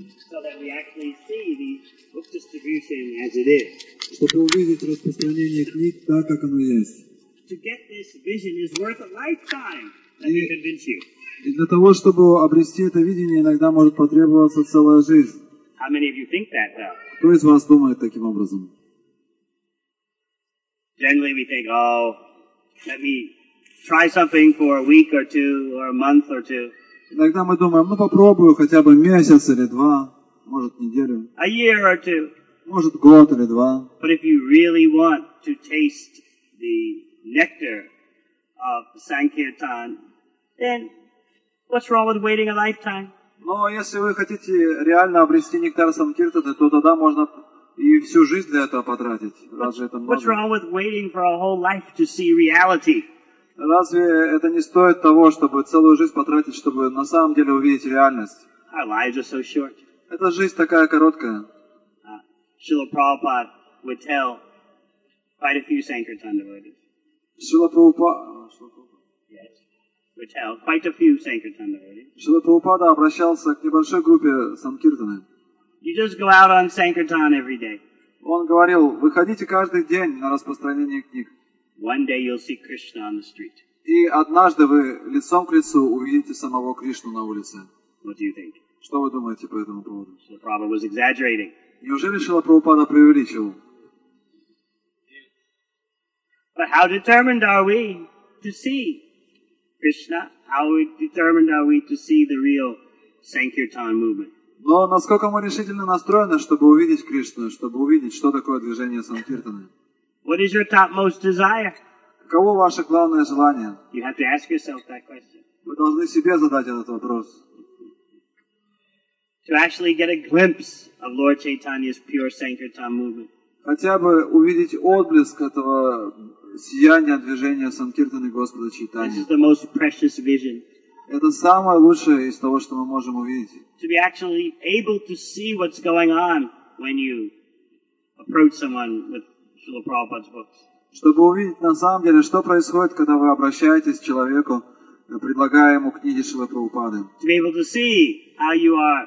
so that we actually see the book distribution as it is. Чтобы увидеть распространение книг так, как оно есть. To get this vision is worth a lifetime. Let me convince you. И для того, чтобы обрести это видение, иногда может потребоваться целая жизнь. How many of you think that, though? Кто из вас думает таким образом? Generally we think, oh, let me try something for a week or two, or a month or two. Иногда мы думаем, попробую хотя бы месяц или два, может неделю, A year or two. может год или два. But if you really want to taste the nectar of Sankirtan, then what's wrong with waiting a lifetime? Но если вы хотите реально обрести нектар Санкиртаны, то тогда можно и всю жизнь для этого потратить. Разве это What's много? wrong with waiting for a whole life to see reality? Разве это не стоит того, чтобы целую жизнь потратить, чтобы на самом деле увидеть реальность? Our lives are so short. Эта жизнь такая короткая. Srila Prabhupada would tell quite a few Sankirtan devotees. Шрила Прабхупада обращался к небольшой группе Санкиртаны. You just go out on Sankirtan every day. Он говорил, выходите каждый день на распространение книг. One day you'll see Krishna on the street. И однажды вы лицом к лицу увидите самого Кришну на улице. What do you think? Что вы думаете по этому поводу? So Prabhupada was exaggerating. Неужели Шрила Прабхупада преувеличивал? But how determined are we to see Krishna? How determined are we to see the real Sankirtan movement? Но насколько мы решительно настроены, чтобы увидеть Кришну, чтобы увидеть, что такое движение Санкиртаны? What is your topmost desire? Каково ваше главное желание? You have to ask yourself that question. Вы должны себе задать этот вопрос. To actually get a glimpse of Lord Chaitanya's pure Sankirtan movement. Хотя бы увидеть отблеск этого сияния движения Санкиртаны Господа This Чайтаньи. is the most precious vision. Это самое лучшее из того, что мы можем увидеть. To be actually able to see what's going on when you approach someone with Srila Prabhupada's books. Чтобы увидеть на самом деле, что происходит, когда вы обращаетесь к человеку, предлагая ему книги Шрилы Прабхупады. To be able to see how you are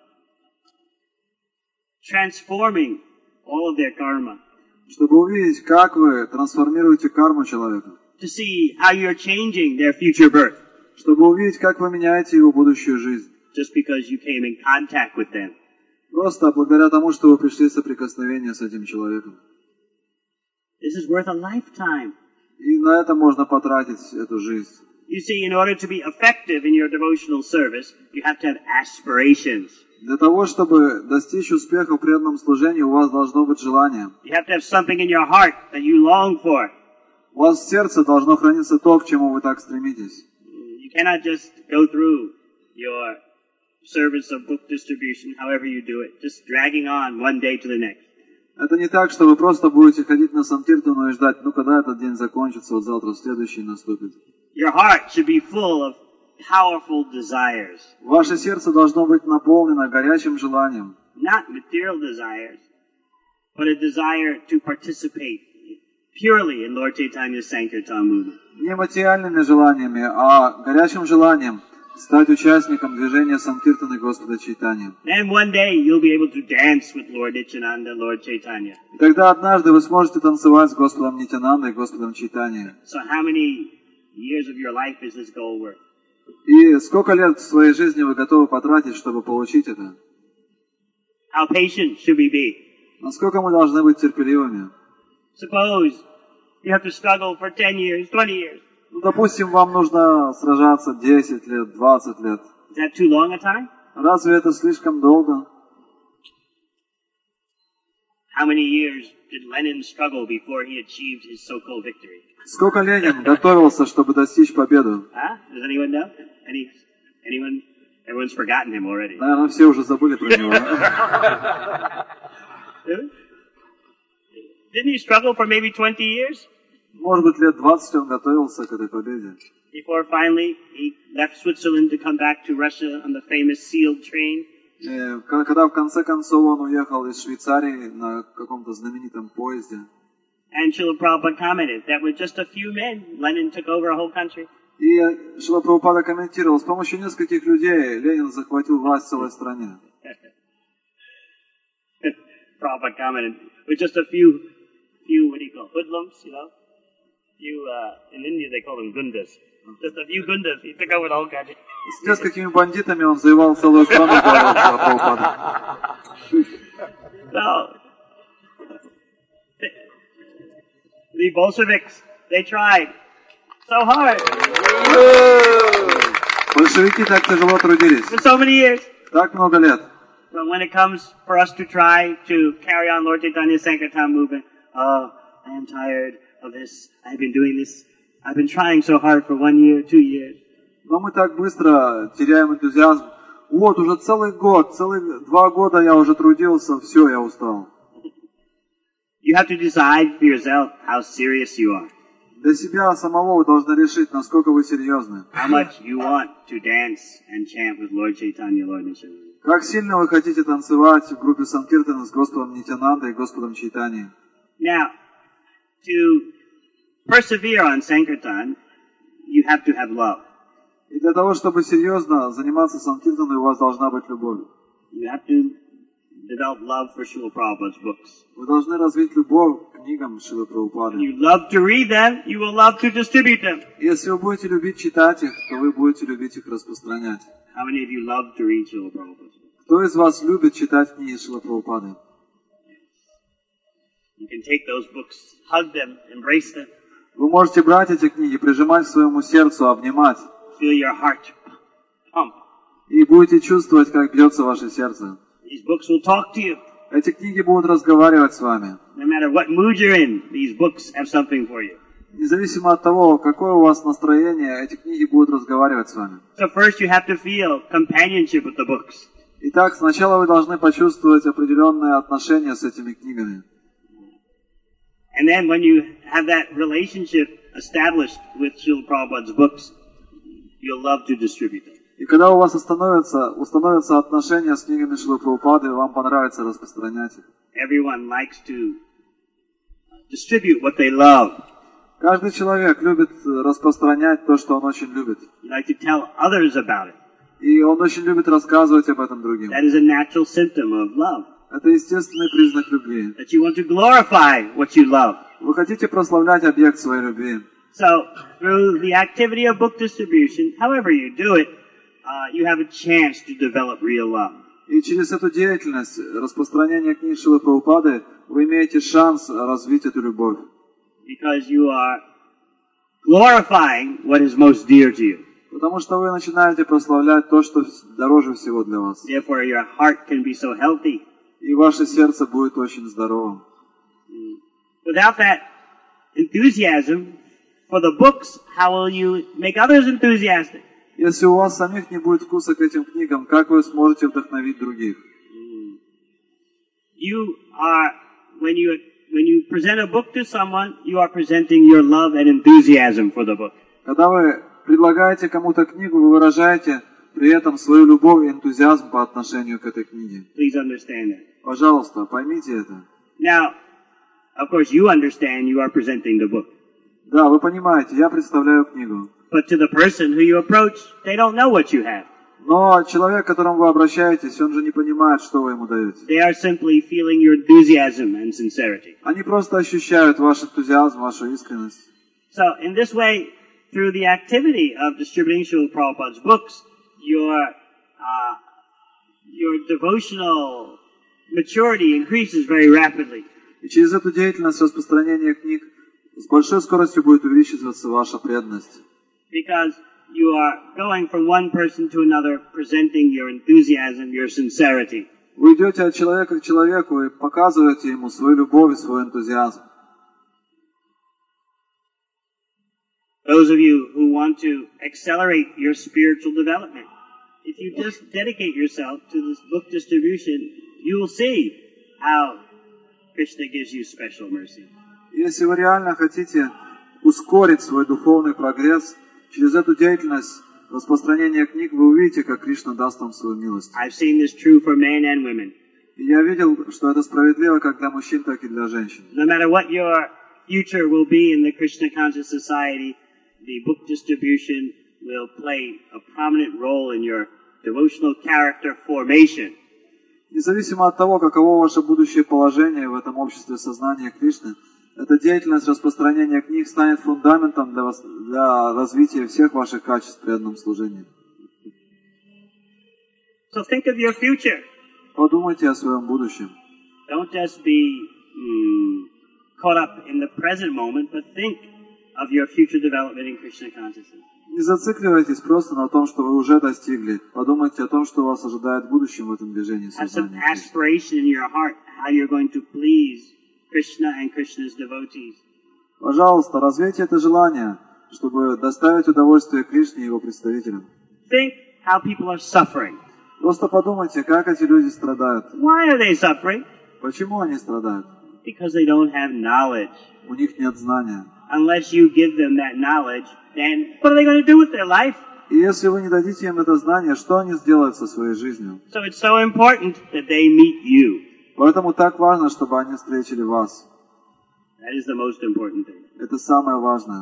transforming all of their karma. Чтобы увидеть, как вы трансформируете карму человека. To see how you're changing their future birth. Чтобы увидеть, как вы меняете его будущую жизнь. Just because you came in contact with them. Просто благодаря тому, что вы пришли в соприкосновение с этим человеком. This is worth a lifetime. И на это можно потратить эту жизнь. You see, in order to be effective in your devotional service, you have to have aspirations. Для того, чтобы достичь успеха в преданном служении, у вас должно быть желание. You have to have something in your heart that you long for. У вас в сердце должно храниться то, к чему вы так стремитесь. You cannot just go through your service of book distribution, however you do it, just dragging on one day to the next. Это не так, что вы просто будете ходить на Санкиртану и ждать, когда этот день закончится, вот завтра следующий наступит. Your heart should be full of powerful desires. Ваше сердце должно быть наполнено горячим желанием. Not material desires, but a desire to participate purely in Lord Chaitanya's Sankirtan movement. Не материальными желаниями, а горячим желанием стать участником движения Санкиртаны Господа Чайтаньи. Then one day you'll be able to dance with Lord Nityananda, Lord Chaitanya. И тогда однажды вы сможете танцевать с Господом Нитянандой и Господом Чайтаньей. So how many years of your life is this goal worth? И сколько лет в своей жизни вы готовы потратить, чтобы получить это? How patient should we be? Насколько мы должны быть терпеливыми? Suppose you have to struggle for 10 years, 20 years. Допустим, вам нужно сражаться 10 лет, 20 лет. Is that too long a time? Разве это слишком долго? How many years did Lenin struggle before he achieved his so-called victory? Сколько Ленин готовился, чтобы достичь победы? Huh? Does anyone know? Anyone? Everyone's forgotten him already. Наверное, все уже забыли про него. Didn't he struggle for maybe 20 years? Может быть, лет 20 он готовился к этой победе. Before finally he left Switzerland to come back to Russia on the famous sealed train. Когда в конце концов он уехал из Швейцарии на каком-то знаменитом поезде. And Srila Prabhupada commented that with just a few men, Lenin took over a whole country. И Шрила Прабхупада комментировал, с помощью нескольких людей Ленин захватил власть в целой стране. Prabhupada coming with just a few, what do you call, hoodlums, in India they call them gundas. Just a few gundas, he took over the whole country. С несколькими бандитами он завоевал целую страну за Прабхупады. So, the Bolsheviks, they tried so hard Большевики так тяжело трудились, for so many years. так много лет. But when it comes for us to try to carry on Lord Chaitanya Sankirtan movement, I am tired of this. I've been doing this. I've been trying so hard for 1 year, 2 years. Но мы так быстро теряем энтузиазм. Вот, уже целый год, целых 2 года я уже трудился, все, я устал. You have to decide for yourself how serious you are. Для себя самого вы должны решить, насколько вы серьезны. How much you want to dance and chant with Lord Chaitanya, Lord Nityananda. Как сильно вы хотите танцевать в группе Санкиртана с Господом Нитянандой и Господом Чайтаньей. Now, to persevere on Sankirtan, you have to have love. И для того, чтобы серьезно заниматься Санкиртаной, у вас должна быть любовь. You have to develop love for Srila Prabhupada's books. Вы должны развить любовь к книгам Шрилы Прабхупады. You love to read them, you will love to distribute them. Если вы будете любить читать их, то вы будете любить их распространять. How many of you love to read Srila Prabhupada's books? Кто из вас любит читать книги Шрилы Прабхупады? You can take those books, hug them, embrace them, Вы можете брать эти книги, прижимать к своему сердцу, обнимать. feel your heart pump. И будете чувствовать, как бьется ваше сердце. These books will talk to you. Эти книги будут разговаривать с вами. No matter what mood you're in, these books have something for you. Независимо от того, какое у вас настроение, эти книги будут разговаривать с вами. So first you have to feel companionship with the books. Итак, сначала вы должны почувствовать определенные отношения с этими книгами. And then when you have that relationship established with Srila Prabhupada's books, you'll love to distribute them. И когда у вас установятся отношения с книгами Шрилы Прабхупады, вам понравится распространять их. Everyone likes to distribute what they love. Каждый человек любит распространять то, что он очень любит. You like to tell others about it. И он очень любит рассказывать об этом другим. That is a natural symptom of love. Это естественный признак любви. That you want to glorify what you love. Вы хотите прославлять объект своей любви. So, through the activity of book distribution, however you do it, you have a chance to develop real love. И через эту деятельность распространения книг Шрилы Прабхупады вы имеете шанс развить эту любовь. Because you are glorifying what is most dear to you. Потому что вы начинаете прославлять то, что дороже всего для вас. Therefore, your heart can be so healthy. И ваше сердце будет очень здоровым. Without that enthusiasm for the books, how will you make others enthusiastic? Если у вас самих не будет вкуса к этим книгам, как вы сможете вдохновить других? You are, when you present a book to someone, you are presenting your love and enthusiasm for the book. Когда вы предлагаете кому-то книгу, вы выражаете при этом свою любовь и энтузиазм по отношению к этой книге. Please understand that. Пожалуйста, поймите это. Now, of course, you understand you are presenting the book. Да, вы понимаете, я представляю книгу. But to the person who you approach, they don't know what you have. Но человек, к которому вы обращаетесь, он же не понимает, что вы ему даете. They are simply feeling your enthusiasm and sincerity. Они просто ощущают ваш энтузиазм, вашу искренность. So, in this way, through the activity of distributing Srila Prabhupada's books, your devotional maturity increases very rapidly. И через эту деятельность распространения книг с большой скоростью будет увеличиваться ваша преданность. Because you are going from one person to another, presenting your enthusiasm, your sincerity. Вы идете от человека к человеку и показываете ему свою любовь и свой энтузиазм. Those of you who want to accelerate your spiritual development, if you just dedicate yourself to this book distribution, you will see how Krishna gives you special mercy. Если вы реально хотите ускорить свой духовный прогресс, через эту деятельность распространения книг вы увидите, как Кришна даст вам свою милость. I've seen this true for men and women. И я видел, что это справедливо как для мужчин, так и для женщин. No matter what your future will be in the Krishna conscious society, the book distribution will play a prominent role in your devotional character formation. Независимо от того, каково ваше будущее положение в этом обществе сознания Кришны, эта деятельность распространения книг станет фундаментом для развития всех ваших качеств при одном служении. So think of your future. Подумайте о своем будущем. Don't just be caught up in the present moment, but think of your future development in Krishna consciousness. Не зацикливайтесь просто на том, что вы уже достигли. Подумайте о том, что вас ожидает в будущем в этом движении Have some сознания. aspiration in your heart how you're going to please Krishna and Krishna's devotees. Пожалуйста, развейте это желание, чтобы доставить удовольствие Кришне и его представителям. Think how people are suffering. Просто подумайте, как эти люди страдают. Why are they suffering? Почему они страдают? Because they don't have knowledge. У них нет знания. Unless you give them that knowledge, then what are they going to do with their life? И если вы не дадите им это знание, что они сделают со своей жизнью? So it's so important that they meet you. Поэтому так важно, чтобы они встретили вас. That is the most important thing. Это самое важное.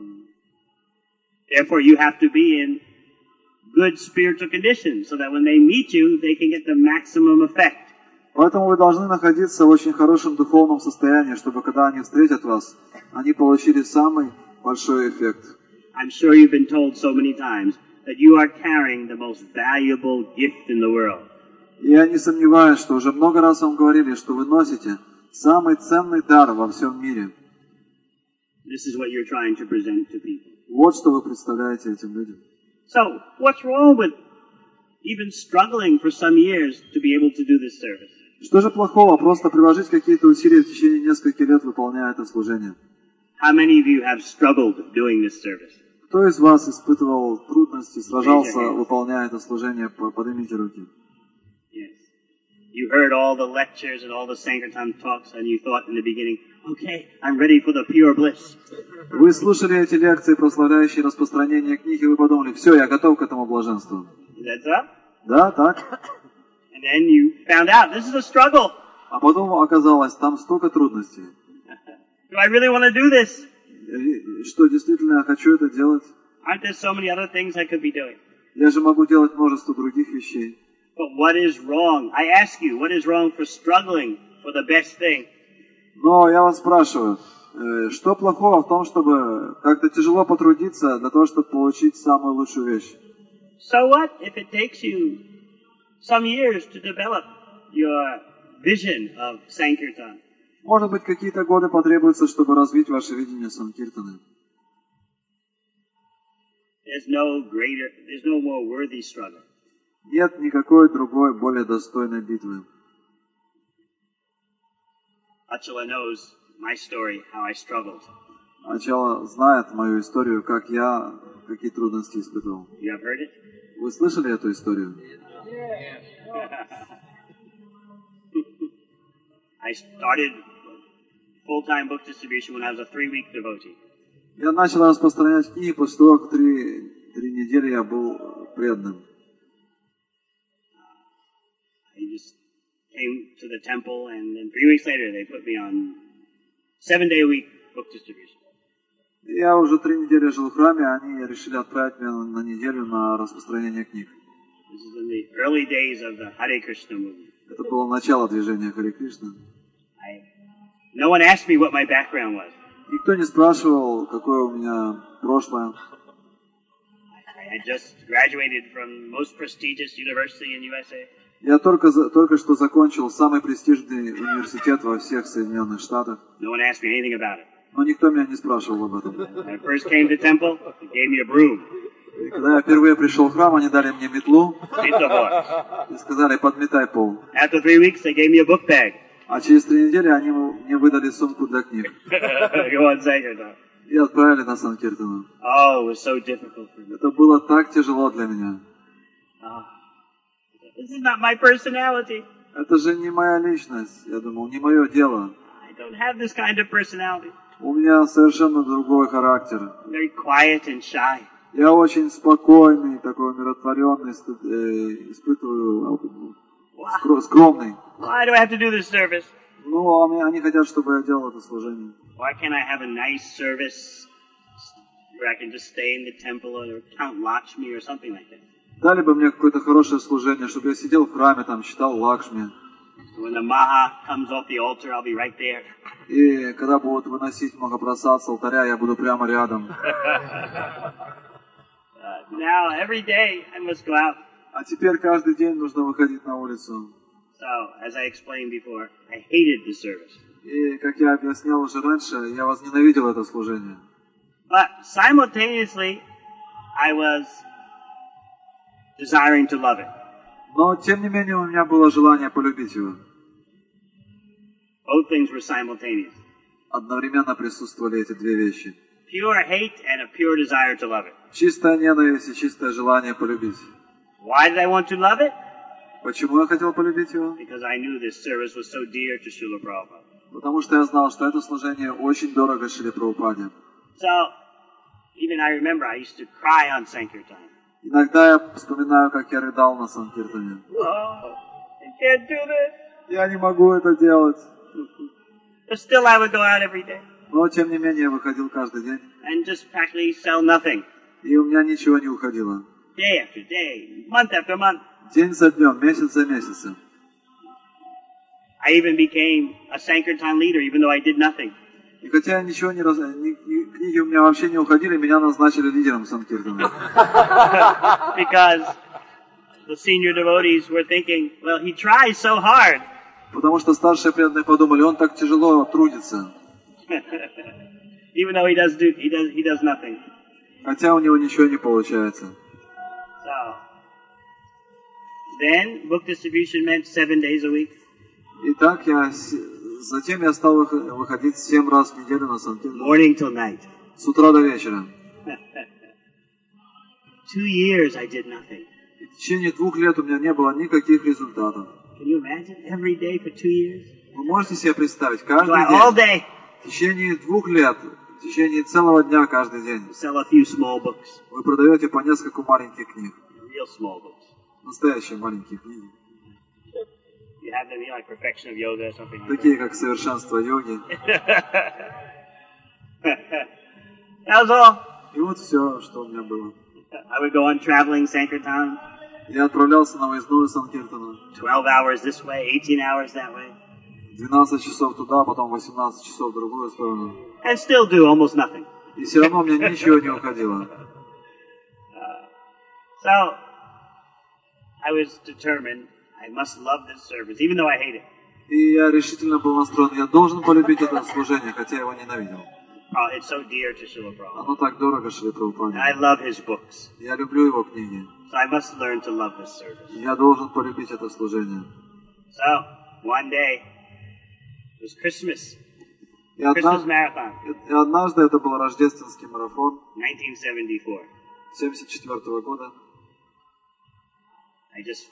Therefore, you have to be in good spiritual condition so that when they meet you, they can get the maximum effect. Поэтому вы должны находиться в очень хорошем духовном состоянии, чтобы когда они встретят вас, они получили самый большой эффект. I'm sure you've been told so many times that you are carrying the most valuable gift in the world. И я не сомневаюсь, что уже много раз вам говорили, что вы носите самый ценный дар во всем мире. This is what you're trying to present to people. Вот что вы представляете этим людям. So, what's wrong with even struggling for some years to be able to do this service? Что же плохого просто приложить какие-то усилия в течение нескольких лет, выполняя это служение? How many of you have struggled doing this service? Кто из вас испытывал трудности, сражался, выполняя это служение? Поднимите руки. Yes. You heard all the lectures and all the Sankirtan talks and you thought in the beginning, okay, I'm ready for the pure bliss. Вы слушали эти лекции, прославляющие распространение книг, и вы подумали, все, я готов к этому блаженству. That's up. Да, так. And then you found out this is a struggle. А потом оказалось, там столько трудностей. Do I really want to do this? И что, действительно, я хочу это делать? Aren't there so many other things I could be doing? Я же могу делать множество других вещей. But what is wrong? I ask you, what is wrong for struggling for the best thing? Но я вас спрашиваю, что плохого в том, чтобы как-то тяжело потрудиться для того, чтобы получить самую лучшую вещь? So what if it takes you some years to develop your vision of Sankirtan? Может быть, какие-то годы потребуются, чтобы развить ваше видение Санкиртаны. There's no more worthy struggle. Нет никакой другой, более достойной битвы. Achala knows my story, how I struggled. Ачала знает мою историю, какие трудности испытывал. You have heard it? Вы слышали эту историю? I started full-time book distribution when I was a 3-week devotee. Я начал распространять книги после того, как 3 недели я был преданным. I just came to the temple, and then 3 weeks later they put me on 7-day-a-week book distribution. Я уже 3 недели жил в храме, они решили отправить меня на неделю на распространение книг. This is in the early days of the Hare Krishna movement. Это было начало движения Харе Кришна. No one asked me what my background was. Никто не спрашивал, какое у меня прошлое. I had just graduated from most prestigious university in USA. Я только что закончил самый престижный университет во всех Соединенных Штатах. No one asked me anything about it. Но никто меня не спрашивал об этом. When I first came to temple, they gave me a broom. И когда я впервые пришел в храм, они дали мне метлу And so forth. и сказали, подметай пол. After 3 weeks, they gave me a book bag. А через 3 недели они мне выдали сумку для книг. Go on, Sankirtan. И отправили на Санкиртану. Oh, it was so difficult for me. Это было так тяжело для меня. This is not my personality. Это же не моя личность. Я думал, не мое дело. I don't have this kind of personality. У меня совершенно другой характер. I'm very quiet and shy. Я очень спокойный, такой умиротворенный, испытываю скромный. Why do I have to do this service? Ну, они хотят, чтобы я делал это служение. Why can't I have a nice service where I can just stay in the temple or Count Lakshmi or something like that? Дали бы мне какое-то хорошее служение, чтобы я сидел в храме, там, читал Лакшми. When the Maha comes off the altar, I'll be right there. И когда будут выносить Махапрасад с алтаря, я буду прямо рядом. Now, every day, I must go out. А теперь каждый день нужно выходить на улицу. So, as I explained before, I hated the service. И, как я объяснял уже раньше, я возненавидел это служение. But simultaneously, I was desiring to love it. Но, тем не менее, у меня было желание полюбить его. Both things were simultaneous. Одновременно присутствовали эти две вещи. Pure hate and a pure desire to love it. Чистая ненависть и чистое желание полюбить. Why did I want to love it? Почему я хотел полюбить его? Because I knew this service was so dear to Srila Prabhupada. Потому что я знал, что это служение очень дорого Шриле Прабхупаде. So, even I remember I used to cry on Sankirtan. Иногда я вспоминаю, как я рыдал на Санкиртане. Oh, I can't do this. Я не могу это делать. But still I would go out every day Но, тем не менее, я выходил каждый день. and just practically sell nothing. И у меня ничего не уходило. Day after day, month after month. День за днем, месяц за месяцем. I even became a Sankirtan leader, even though I did nothing. И хотя я ничего книги у меня вообще не уходили, меня назначили лидером Санкиртана. Because the senior devotees were thinking, well, he tries so hard. Потому что старшие преданные подумали, он так тяжело трудится. Even though he does nothing. Хотя у него ничего не получается. So, then book distribution meant 7 days a week. Итак, затем я стал выходить 7 раз в неделю на Санкиртан. Morning till night. С утра до вечера. 2 years I did nothing. И в течение 2 лет у меня не было никаких результатов. Can you imagine? Every day for 2 years? Вы можете себе представить, Go каждый out all день, day, в течение 2 лет, в течение целого дня каждый день, sell a few small books. вы продаете по нескольку маленьких книг. Real small books. Настоящие маленькие книги. You have them, like Perfection of Yoga or something like Такие, как «Совершенство йоги». That was all. И вот все, что у меня было. I would go on traveling Sankirtan, Я отправлялся на выездную Санкиртану. 12 hours this way, 18 hours that way, 12 часов туда, потом 18 часов в другую сторону. and still do almost nothing. И все равно у меня ничего не уходило. So, I was determined I must love this service, even though I hate it. И я решительно был настроен, я должен полюбить это служение, хотя его ненавидел. Oh, it's so dear to Srila Prabhupada. Оно так дорого Шриле And I Прабхупаде. love his books. Я люблю его книги. So I must learn to love this service. Я должен полюбить это служение. So, one day, it was Christmas. И Christmas marathon, однажды это был рождественский марафон 1974. 1974 года. I just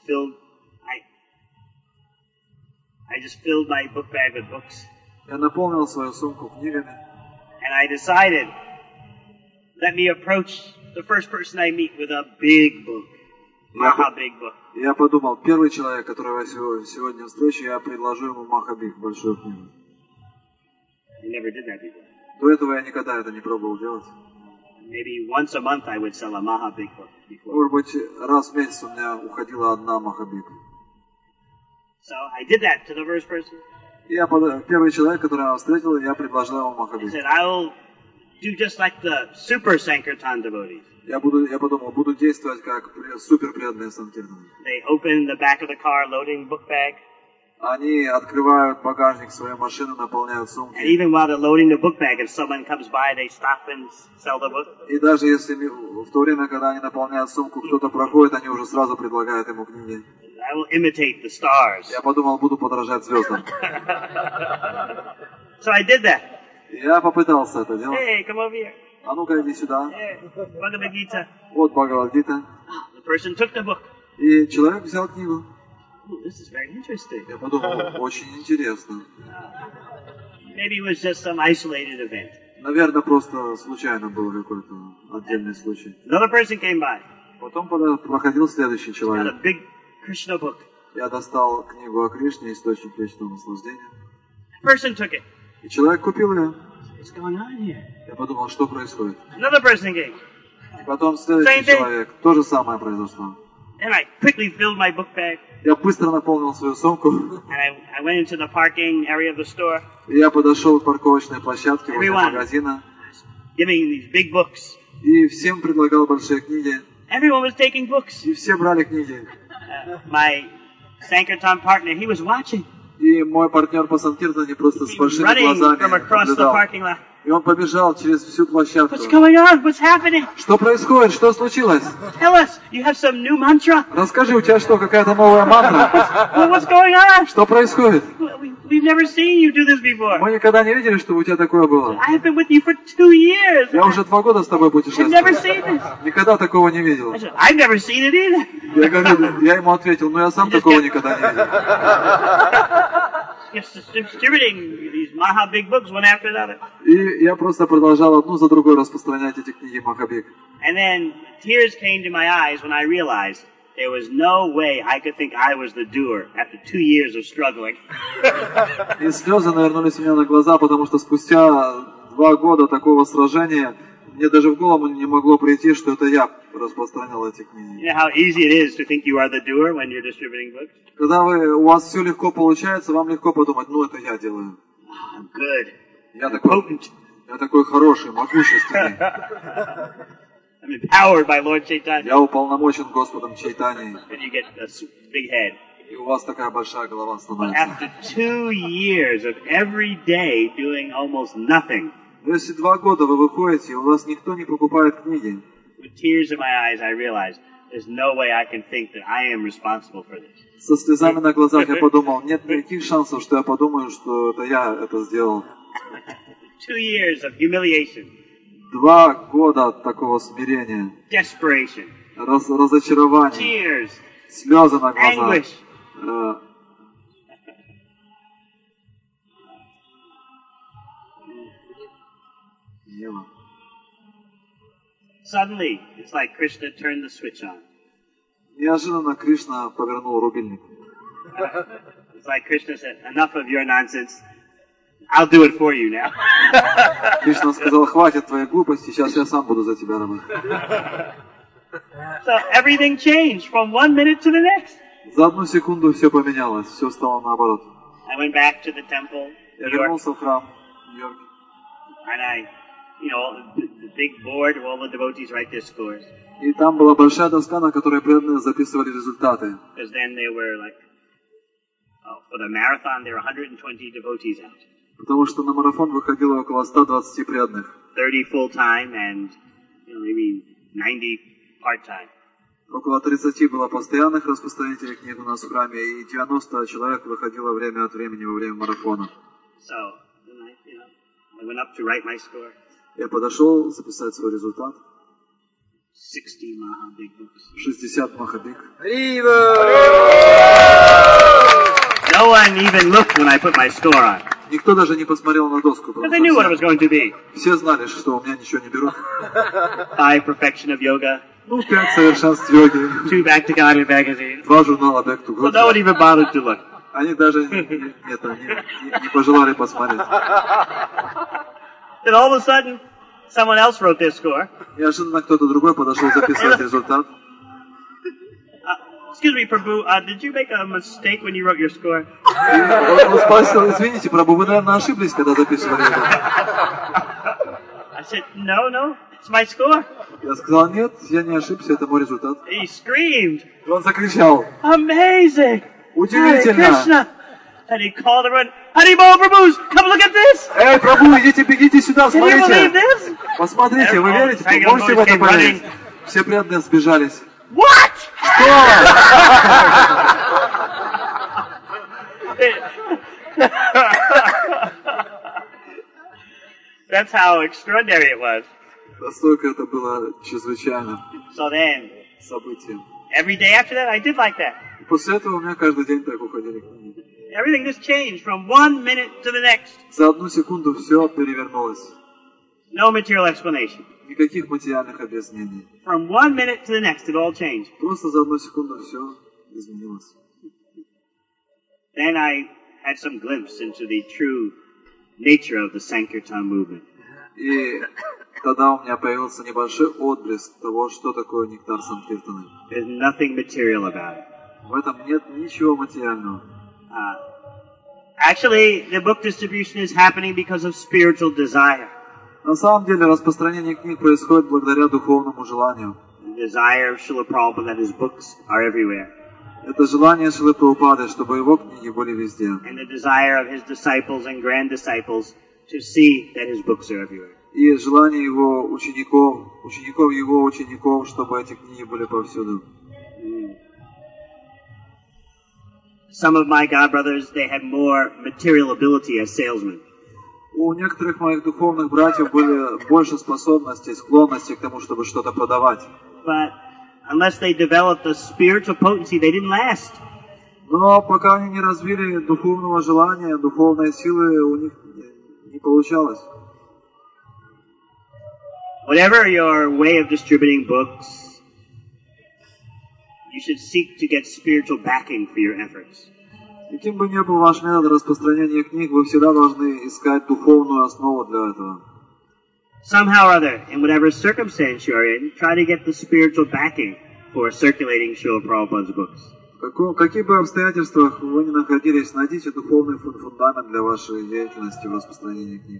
filled my book bag with books. Я наполнил свою сумку книгами. And I decided, let me approach the first person I meet with a big book. Maha big book. Я подумал, первый человек, которого я сегодня встречу, я предложу ему Махабиг, большую книгу. I never did that before. До этого я никогда это не пробовал делать. Maybe once a month I would sell a Maha big book before. Может быть, раз в месяц у меня уходила одна Махабиг. So I did that to the first person. И первый человек, которого я встретил, я предложил ему I Махабиг. said, I will do just like the super Sankirtan devotees. Я подумал, буду действовать как супер преданные Санкиртаны. They open the back of the car, loading book bag. Они открывают багажник своей машины, наполняют And сумки. even while they're loading the book bag, if someone comes by, they stop and sell the book. И даже если в то время, когда они наполняют сумку, кто-то проходит, они уже сразу предлагают ему книги. I will imitate the stars. Я подумал, буду подражать звездам. So I did that. Я попытался это делать. Hey, come over here. А ну-ка, иди сюда. Hey, Bhagavad Gita. Вот Бхагавад-гита. The person took the book. И человек взял книгу. Ooh, this is very interesting. Я подумал, очень интересно. Maybe it was just some isolated event. Наверное, просто случайно был какой-то отдельный случай. Another person came by. Потом проходил следующий Got a человек. big Krishna book. Я достал книгу о Кришне, источник вечного наслаждения. The person took it. И человек купил ее. What's going on here? Я подумал, что происходит. Another person came. И потом следующий Same thing. человек. То же самое произошло. And I quickly filled my book bag, Я быстро наполнил свою сумку, and I went into the parking area of the store, и я подошел к парковочной площадке возле Everyone. магазина, giving these big books. и всем предлагал большие книги, Everyone was taking books. и все брали книги. My Sankirtan partner, he was watching. И мой партнер по Санкиртоне просто с He was большими running глазами from across the наблюдал. parking lot. И он побежал через всю площадку. What's going on? What's happening? Что происходит? Что случилось? Tell us. You have some new mantra? Расскажи, у тебя что, какая-то новая мантра? Well, what's going on? Что происходит? We've never seen you do this before. Мы никогда не видели, чтобы у тебя такое было. I have been with you for 2 years. Я уже 2 года с тобой I've never путешествую. seen this. Никогда такого не видел. I said, I've never seen it either. Я ему ответил, я сам такого никогда не видел. Just distributing these Maha big books one after another. И я просто продолжал одну за другой распространять эти книги Махабик. And then tears came to my eyes when I realized there was no way I could think I was the doer after 2 years of struggling. И слезы навернулись у меня на глаза, потому что спустя 2 года такого сражения мне даже в голову не могло прийти, что это я распространял эти книги. You know how easy it is to think you are the doer when you're distributing books? Когда у вас все легко получается, вам легко подумать, это я делаю. I'm good. Я Potent. такой хороший, могущественный. I'm empowered by Lord Chaitanya. Я уполномочен Господом Чайтаньей. And you get a big head. И у вас такая большая голова But становится. after 2 years of every day doing almost nothing, Но если 2 года вы выходите, и у вас никто не покупает книги, with tears in my eyes, I realized there's no way I can think that I am responsible for this. со слезами на глазах я подумал, нет никаких шансов, что я подумаю, что это я это сделал. 2 years of humiliation, 2 года такого смирения, desperation, разочарования, tears, слезы на глазах. anguish. Suddenly, it's like Krishna turned the switch on. Неожиданно Кришна повернул рубильник. It's like Krishna said, enough of your nonsense. I'll do it for you now. Кришна сказал, хватит твоей глупости, сейчас я сам буду за тебя работать. So everything changed from 1 minute to the next. За 1 секунду все поменялось, все стало наоборот. I went back to the temple, Я New York, вернулся в храм в Нью-Йорке. and the big board where all the devotees write their scores. И там была большая доска, на которой преданные записывали результаты. Because then there were for the marathon, there were 120 devotees out. Потому что на марафон выходило около 120 преданных. 30 full-time and, maybe 90 part-time. Около 30 было постоянных распространителей книг у нас в храме, и 90 человек выходило время от времени во время марафона. So, I went up to write my score. Я подошел записать свой результат. 60 Maha big books. 60 Махабик. No one even looked when I put my score on. Никто даже не посмотрел на доску, Because потому they knew what it что was going to be. все знали, что у меня ничего не берут. 5 Perfection of Yoga, 5 совершенств йоги, 2 Bhakti magazine. 2 журнала Back to So no one God. even bothered to look. Они даже не пожелали посмотреть. Then all of a sudden, someone else wrote their score. Неожиданно кто-то другой подошел записывать результат. Excuse me, Prabhu, did you make a mistake when you wrote your score? И он спросил, извините, Прабху, вы, наверное, ошиблись, когда записывали результат. I said, no, it's my score. Я сказал, нет, я не ошибся, это мой результат. He screamed, И он закричал, amazing! Hare удивительно! Krishna! And he called everyone, Haribol Prabhus, come look at this! Эй, Прабху, идите, бегите сюда, Can you believe смотрите! this? Посмотрите, вы верите? Вы можете в это поверить? Все преданные сбежались. What? That's how extraordinary it was. Настолько это было чрезвычайно So then, событие. every day after that, I did like that. И после этого у меня каждый день так уходили книги. Everything just changed from 1 minute to the next. За 1 секунду все перевернулось. No material explanation. Никаких материальных объяснений. From 1 minute to the next, it all changed. Просто за 1 секунду все изменилось. Then I had some glimpse into the true nature of the Sankirtan movement. И тогда у меня появился небольшой отблеск того, что такое нектар Санкиртаны. There's nothing material about it. В этом нет ничего материального. Actually, the book distribution is happening because of spiritual desire. На самом деле распространение книг происходит благодаря духовному желанию. The desire of Srila Prabhupada that his books are everywhere. Это желание Шрилы Прабхупады, чтобы его книги были везде. And the desire of his disciples and grand disciples to see that his books are everywhere. И желание его учеников, учеников его учеников, чтобы эти книги были повсюду. Some of my godbrothers, they had more material ability as salesmen. У некоторых моих духовных братьев были больше способностей, склонностей к тому, чтобы что-то продавать. But unless they developed a spiritual potency, they didn't last. Но пока они не развили духовного желания, духовной силы, у них не получалось. Whatever your way of distributing books, you should seek to get spiritual backing for your efforts. Каким бы ни был ваш метод распространения книг, вы всегда должны искать духовную основу для этого. Somehow or other, in whatever circumstance you're in, try to get the spiritual backing for circulating Srila Prabhupada's books. В каких бы обстоятельствах вы ни находились, найдите духовный фундамент для вашей деятельности в распространении книг.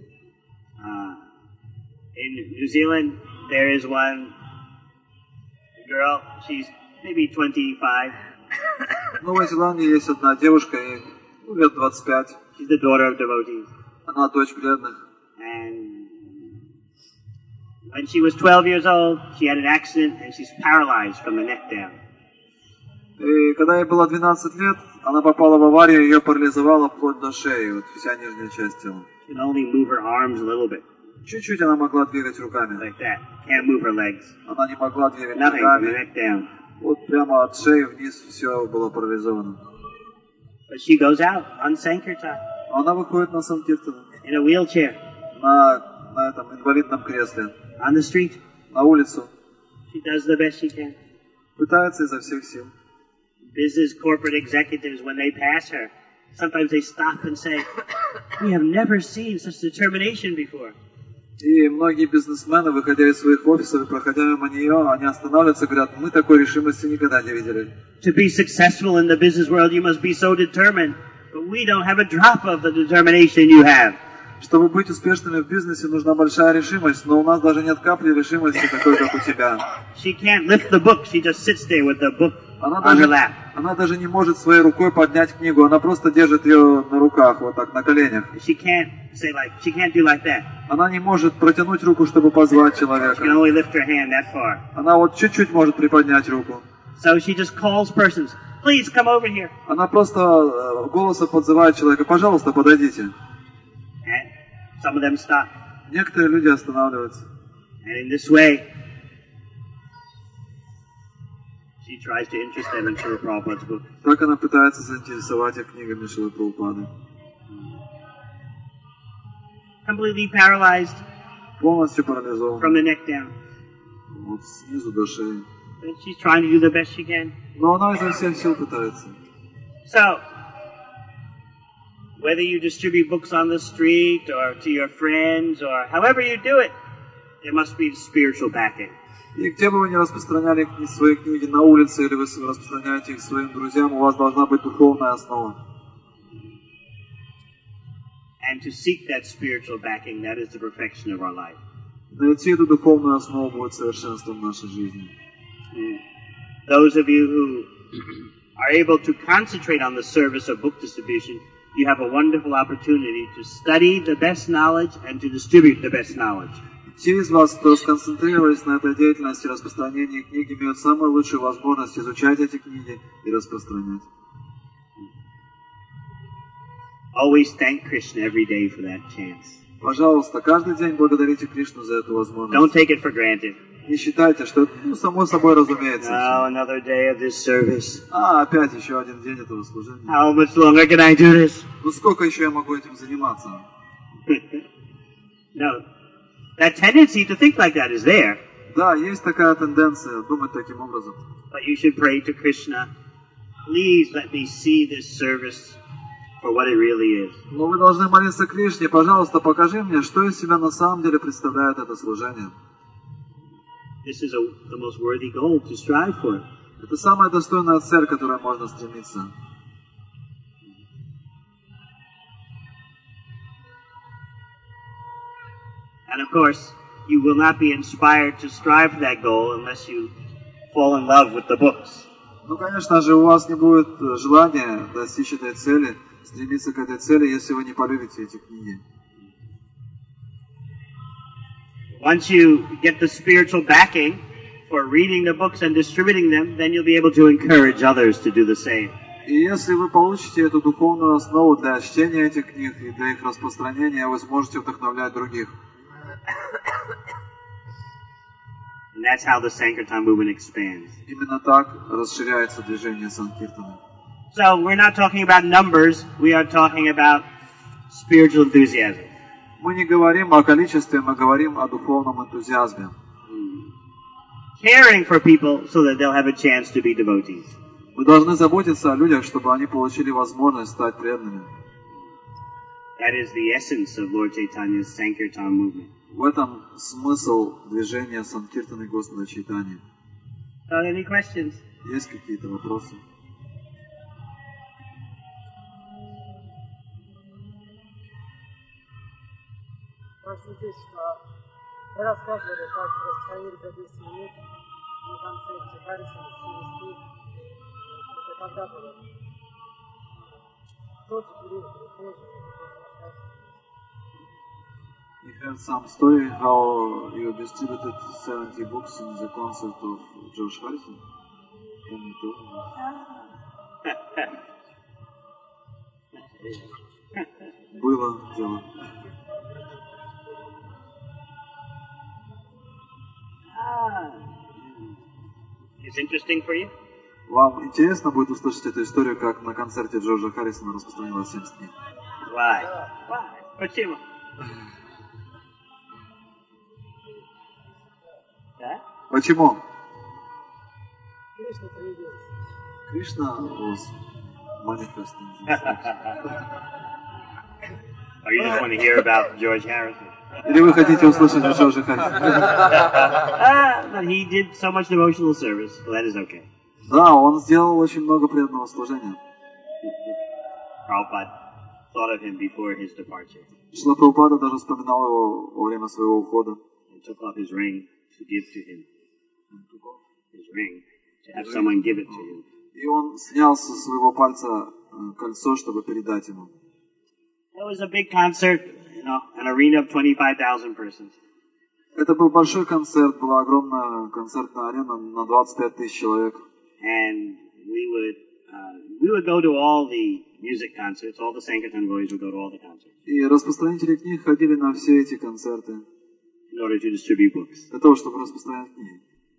In New Zealand, there is one girl, she's maybe 25. В Новой Зеландии есть одна девушка, ей лет 25. She's the daughter of devotees. Она дочь преданных. And when she was 12 years old, she had an accident and she's paralyzed from the neck down. И когда ей было 12 лет, она попала в аварию, ее парализовало вплоть до шеи, вот вся нижняя часть тела. She can only move her arms a little bit. Чуть-чуть она могла двигать руками. Like that. Can't move her legs. Она не могла двигать Nothing from the ногами. neck down. Вот прямо от шеи вниз все было парализовано. But she goes out on Sankirtan Она выходит на Санкиртану, in a wheelchair на этом инвалидном кресле, on the street. на улицу. She does the best she can. Пытается изо всех сил. Business corporate executives, when they pass her, sometimes they stop and say, "We have never seen such determination before." И многие бизнесмены, выходя из своих офисов и проходя мимо нее, они останавливаются и говорят, мы такой решимости никогда не видели. To be successful in the business world, you must be so determined, but we don't have a drop of the determination you have. Чтобы быть успешными в бизнесе, нужна большая решимость, но у нас даже нет капли решимости такой, как у тебя. She can't lift the book, she just sits there with the book on her lap. Она даже не может своей рукой поднять книгу, она просто держит ее на руках, вот так, на коленях. She can't do like that. Она не может протянуть руку, чтобы позвать She can человека. only lift her hand that far. Она вот чуть-чуть может приподнять руку. So she just calls persons, "Please come over here." Она просто голосом подзывает человека, пожалуйста, подойдите. And some of them stop. Некоторые люди останавливаются. And in this way, she tries to interest them in Srila Prabhupada's book. Так она пытается заинтересовать их книгами Шрилы Прабхупады. Completely paralyzed Полностью from парализован. the neck down. Вот снизу до шеи. But she's trying to do the best she can. Но она изо всех сил пытается. So, whether you distribute books on the street or to your friends or however you do it, there must be spiritual backing. И где бы вы ни распространяли свои книги на улице или вы распространяете их своим друзьям, у вас должна быть духовная основа. And to seek that spiritual backing, that is the perfection of our life. Найти эту духовную основу будет совершенством нашей жизни. Those of you who are able to concentrate on the service of book distribution, you have a wonderful opportunity to study the best knowledge and to distribute the best knowledge. Те из вас, кто сконцентрировались на этой деятельности распространения книг, имеют самую лучшую возможность изучать эти книги и распространять. Always thank Krishna every day for that chance. Пожалуйста, каждый день благодарите Кришну за эту Don't возможность. take it for granted. Не считайте, что это само собой разумеется. Oh, another day of this service. Опять еще один день этого служения. How much longer can I do this? Ну сколько еще я могу этим заниматься? No. That tendency to think like that is there. Да, есть такая тенденция думать таким образом. But you should pray to Krishna. Please let me see this service for what it really is. Но вы должны молиться Кришне, пожалуйста, покажи мне, что из себя на самом деле представляет это служение. This is the most worthy goal to strive for. Это самая достойная цель, к которой можно стремиться. And of course, you will not be inspired to strive for that goal unless you fall in love with the books. Ну, конечно же, у вас не будет желания достичь этой цели, стремиться к этой цели, если вы не полюбите эти книги. Once you get the spiritual backing for reading the books and distributing them, then you'll be able to encourage others to do the same. И если вы получите эту духовную основу для чтения этих книг и для их распространения, вы сможете вдохновлять других. And that's how the Sankirtan movement expands. Именно так расширяется движение Санкиртана. So we're not talking about numbers, we are talking about spiritual enthusiasm. Мы не говорим о количестве, мы говорим о духовном энтузиазме. Caring for people so that they'll have a chance to be devotees. Мы должны заботиться о людях, чтобы они получили возможность стать преданными. That is the essence of Lord Chaitanya's Sankirtan movement. В этом смысл движения Санкиртаны Господа Чайтаньи. So, any questions? Есть какие-то вопросы? Вы рассказывали, как распространили за 10 минут на концерте Харрисона CST. Это когда было? Тот же период или позже? You have some story how you distributed 70 books in the concert of George Harrison? Can you tell me? Было дело. It's interesting for you? Вам интересно будет услышать эту историю, как на концерте Джорджа Харрисона распространилось 70 книг? Why? Почему? Да? Почему? Кришна проявился. Krishna was manifesting. Or you just want to hear about George Harrison? Или вы хотите услышать о Джорджа Харрисоне? But he did so much devotional service, so that is okay. Да, он сделал очень много преданного служения. Prabhupada thought of him before his departure. Шрила Прабхупада даже вспоминал его во время своего ухода. And took off his ring to give to him. His ring, to have someone give it to him. И он снял со своего пальца кольцо, чтобы передать ему. It was a big concert, an arena of 25,000 persons. Это был большой концерт, была огромная концертная арена на 25 тысяч человек. And we would go to all the music concerts. All the Sankirtan boys would go to all the concerts. И распространители книг ходили на все эти концерты. In order to distribute books. Для того, чтобы распространять книги.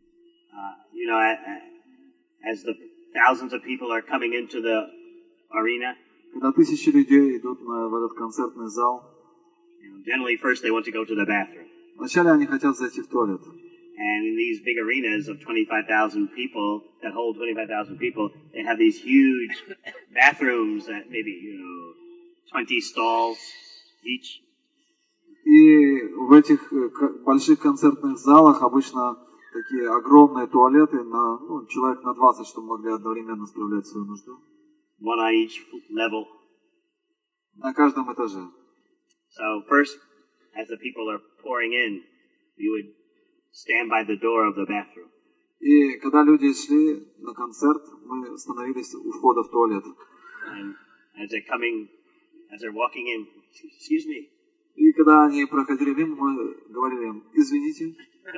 As the thousands of people are coming into the arena. Когда тысячи людей идут в этот концертный зал. Generally, first they want to go to the bathroom. Вначале они хотят зайти в туалет. And in these big arenas of 25,000 people, that hold 25,000 people, they have these huge bathrooms that maybe, 20 stalls each. И в этих больших концертных залах обычно такие огромные туалеты на человек на 20, чтобы могли одновременно справлять свою нужду. One on each level. На каждом этаже. So first, as the people are pouring in, we would stand by the door of the bathroom. И когда люди шли на концерт, мы становились у входа в туалет. And as they're walking in, excuse me. И когда они проходили мимо, мы говорили им: извините.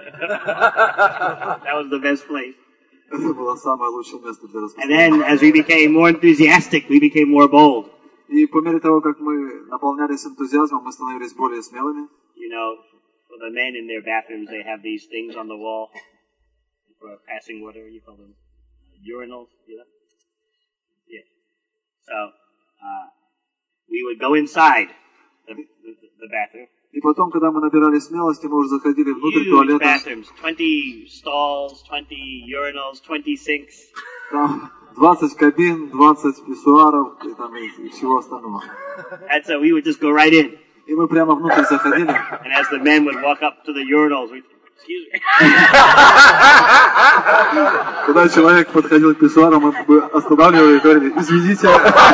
That was the best place. Это было самое лучшее место для And распространения. then, as we became more enthusiastic, we became more bold. И по мере того, как мы наполнялись энтузиазмом, мы становились более смелыми. For the men in their bathrooms, they have these things on the wall for passing, whatever you call them, urinals, Yeah. So, we would go inside the bathroom. И потом, когда мы набирали смелости, мы уже заходили внутрь Huge туалета. bathrooms, 20 stalls, 20 urinals, 20 sinks. Там 20 кабин, 20 писсуаров и, там, и всего остального. And so we would just go right in. И мы прямо внутрь заходили. And as the men would walk up to the urinals, we'd, excuse me. Когда человек подходил к писсуару, мы бы останавливали и говорили: извините.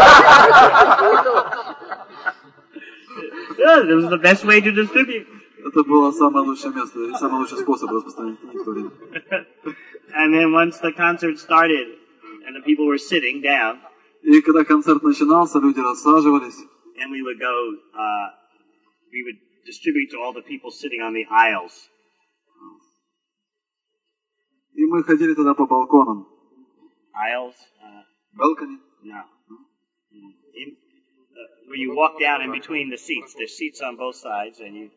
Yeah, this was the best way to distribute. Это было самое лучшее место и самый лучший способ распространять книги в то время. And then once the concert started and the people were sitting down, И когда концерт начинался, люди рассаживались. and we would go, we would distribute to all the people sitting on the aisles. И мы ходили тогда по балконам. Aisles? Балконе? No. Where you walk down in between the seats. There's seats on both sides, and you.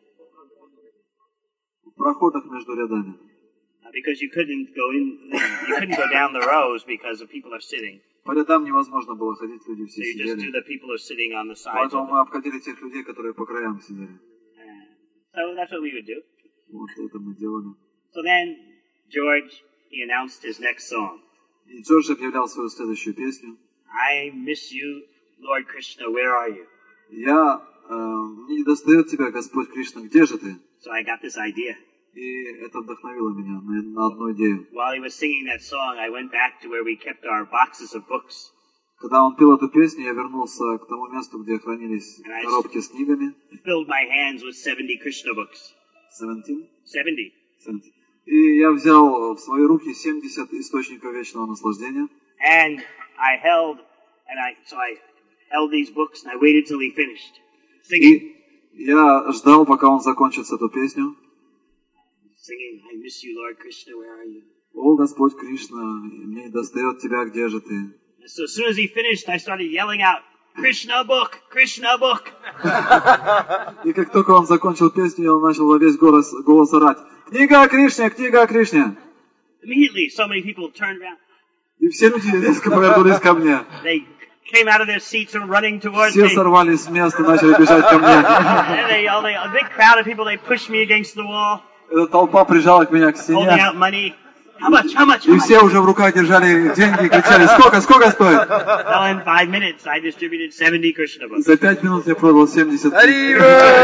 В проходах между рядами. Because you couldn't go down the rows because the people are sitting. По рядам невозможно было ходить, люди все So you just do сидели. the people who are sitting on the sides. Поэтому мы обходили тех людей, которые по краям сидели. So that's what we would do. Вот это мы делали. So then George, he announced his next song. И Джордж объявлял свою следующую песню. I miss you, Lord Krishna, where are you? Мне не достает тебя, Господь Кришна, где же ты? So I got this idea. И это вдохновило меня на одну идею. While he was singing that song, I went back to where we kept our boxes of books. Когда он пел эту песню, я вернулся к тому месту, где хранились коробки с книгами. Filled my hands with 70 Krishna books. 70? 70. И я взял в свои руки 70 источников вечного наслаждения. And I held these books and I waited till he finished singing. И я ждал, пока он закончит эту песню. Singing, I miss you, Lord Krishna, where are you? О, Господь Кришна, мне не достает тебя, где же ты? So as soon as he finished, I started yelling out, Krishna book, Krishna book. И как только он закончил песню, он начал во весь голос орать: книга о Кришне, книга о Кришне. Immediately, so many people turned around. И все люди резко повернулись ко мне. They came out of their seats and running towards Все me. сорвались с места, начали бежать ко мне. And a big crowd of people, they pushed me against the wall, Эта толпа прижала к меня к holding стене. out money. How much? How much? How И much? все уже в руках держали деньги и кричали: сколько, сколько стоит? Well, in 5 minutes, I distributed 70 Krishna books. За 5 минут я продал 70 книг.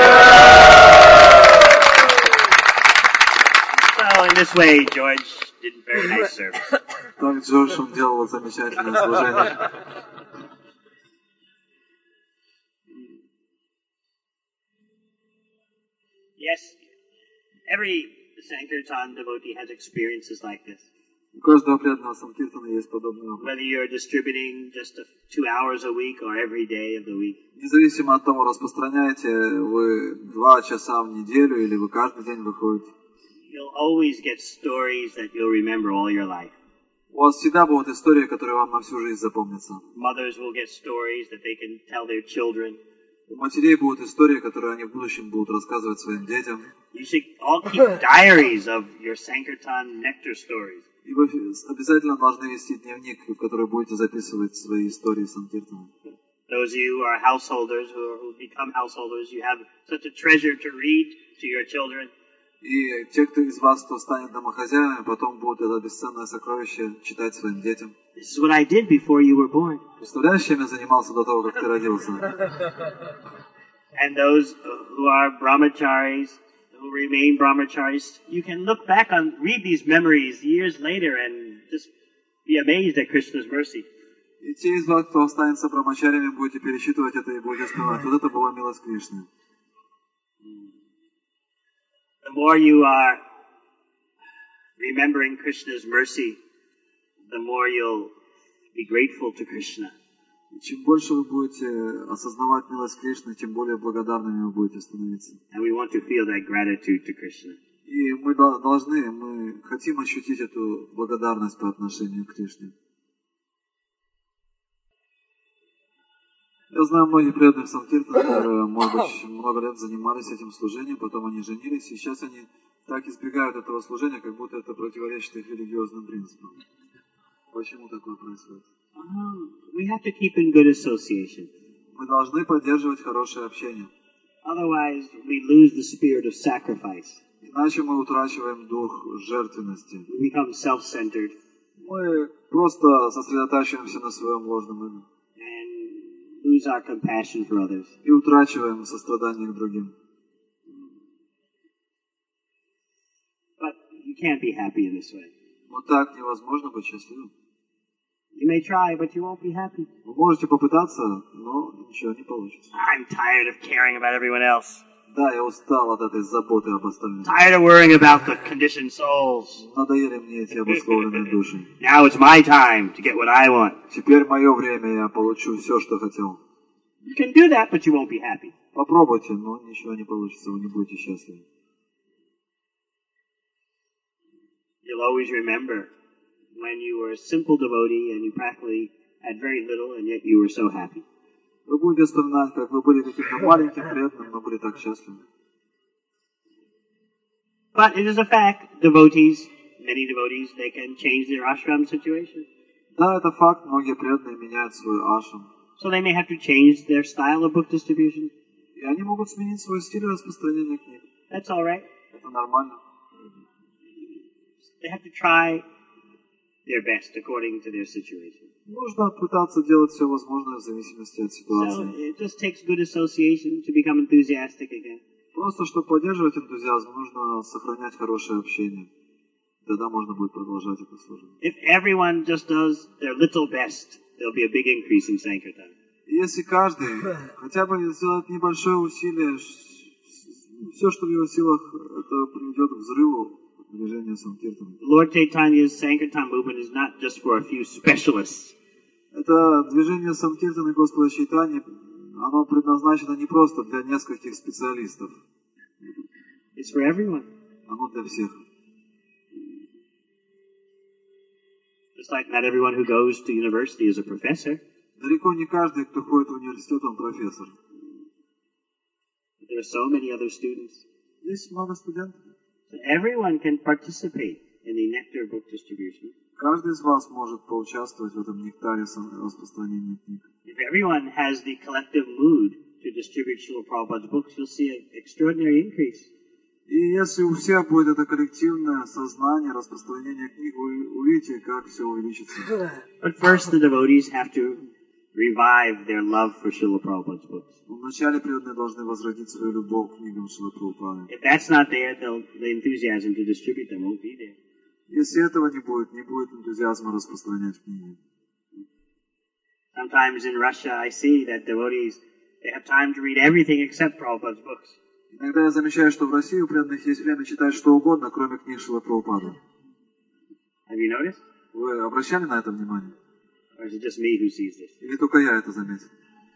So in this way, George did very nice service. Так Джордж, он делал замечательное служение. Yes, every Sankirtan devotee has experiences like this. У каждого преданного Санкиртана есть подобный опыт. Whether you're distributing just 2 hours a week or every day of the week. Независимо от того, распространяете вы 2 часа в неделю или вы каждый день выходите. You'll always get stories that you'll remember all your life. У вас всегда будут истории, которые вам на всю жизнь запомнятся. Mothers will get stories that they can tell their children. У матерей будут истории, которые они в будущем будут рассказывать своим детям. You should all keep diaries of your Sankirtan nectar stories. И вы обязательно должны вести дневник, в который будете записывать свои истории Санкиртана. Those of you who are householders, who become householders, you have such a treasure to read to your children. И те, кто из вас, кто станет домохозяевами, потом будут это бесценное сокровище читать своим детям. This is what I did before you were born. Представляешь, чем я занимался до того, как ты родился? And those who are brahmacharis, who remain brahmacharis, you can look back and read these memories years later and just be amazed at Krishna's mercy. И те из вас, кто останется брамачарями, будете пересчитывать это и будете вспоминать. Вот это была милость Кришны. The more you are remembering Krishna's mercy, the more you'll be grateful to Krishna. И чем больше вы будете осознавать милость Кришны, тем более благодарными вы будете становиться. And we want to feel that gratitude to Krishna. И мы хотим ощутить эту благодарность по отношению к Кришне. Я знаю многих преданных Санкиртана, которые, может быть, много лет занимались этим служением, потом они женились, и сейчас они так избегают этого служения, как будто это противоречит их религиозным принципам. Почему такое происходит? We have to keep in good association. Мы должны поддерживать хорошее общение. Otherwise, we lose the spirit of sacrifice. Иначе мы утрачиваем дух жертвенности. We become self-centered. Мы просто сосредотачиваемся на своем ложном эго and lose our compassion for others. и утрачиваем сострадание к другим. But you can't be happy in this way. Но так невозможно быть счастливым. You may try, but you won't be happy. Вы можете попытаться, но ничего не получится. I'm tired of caring about everyone else. Да, я устал от этой заботы об остальных. Tired of worrying about the conditioned souls. Надоели мне эти обусловленные души. Now it's my time to get what I want. Теперь мое время, я получу все, что хотел. You can do that, but you won't be happy. Попробуйте, но ничего не получится, вы не будете счастливы. You'll always remember when you were a simple devotee and you practically had very little and yet you were so happy. Вы будете вспоминать, как вы были каким-то маленьким преданным, но были так счастливы. But it is a fact, devotees, many devotees, they can change their ashram situation. Да, это факт, многие преданные меняют свой ашрам. So they may have to change their style of book distribution. И они могут сменить свой стиль распространения книг. That's all right. Это нормально. They have to try their best according to their situation. Нужно пытаться делать все возможное в зависимости от So ситуации. it just takes good association to become enthusiastic again. Просто, чтобы поддерживать энтузиазм, нужно сохранять хорошее общение. Тогда можно будет продолжать это служение. If everyone just does their little best, there'll be a big increase in Sankirtan. И если каждый хотя бы сделает небольшое усилие, все, что в его силах, это приведет к взрыву движения Санкиртана. Lord Chaitanya's Sankirtan movement is not just for a few specialists. Это движение Санкиртана Господа Чайтаньи, оно предназначено не просто для нескольких специалистов. It's for everyone. Оно для всех. Just like not everyone who goes to university is a professor. Далеко не каждый, кто ходит в университет, он профессор. But there are so many other students. Есть много студентов. So everyone can participate in the nectar book distribution. Каждый из вас может поучаствовать в этом нектаре распространения книг. If everyone has the collective mood to distribute Srila Prabhupada's books, you'll see an extraordinary increase. И если у всех будет это коллективное сознание распространения книг, вы увидите, как все увеличится. But first, the devotees have to revive their love for Srila Prabhupada's books. Вначале преданные должны возродить свою любовь к книгам Шрилы Прабхупады. If that's not there, the enthusiasm to distribute them won't be there. Если этого не будет энтузиазма распространять книги. Sometimes in Russia, I see that devotees, they have time to read everything except Prabhupada's books. Иногда я замечаю, что в России у преданных есть время читать что угодно, кроме книг Шрилы Прабхупады. Have you noticed? Вы обращали на это внимание? Or is it just me who sees this? Или только я это заметил?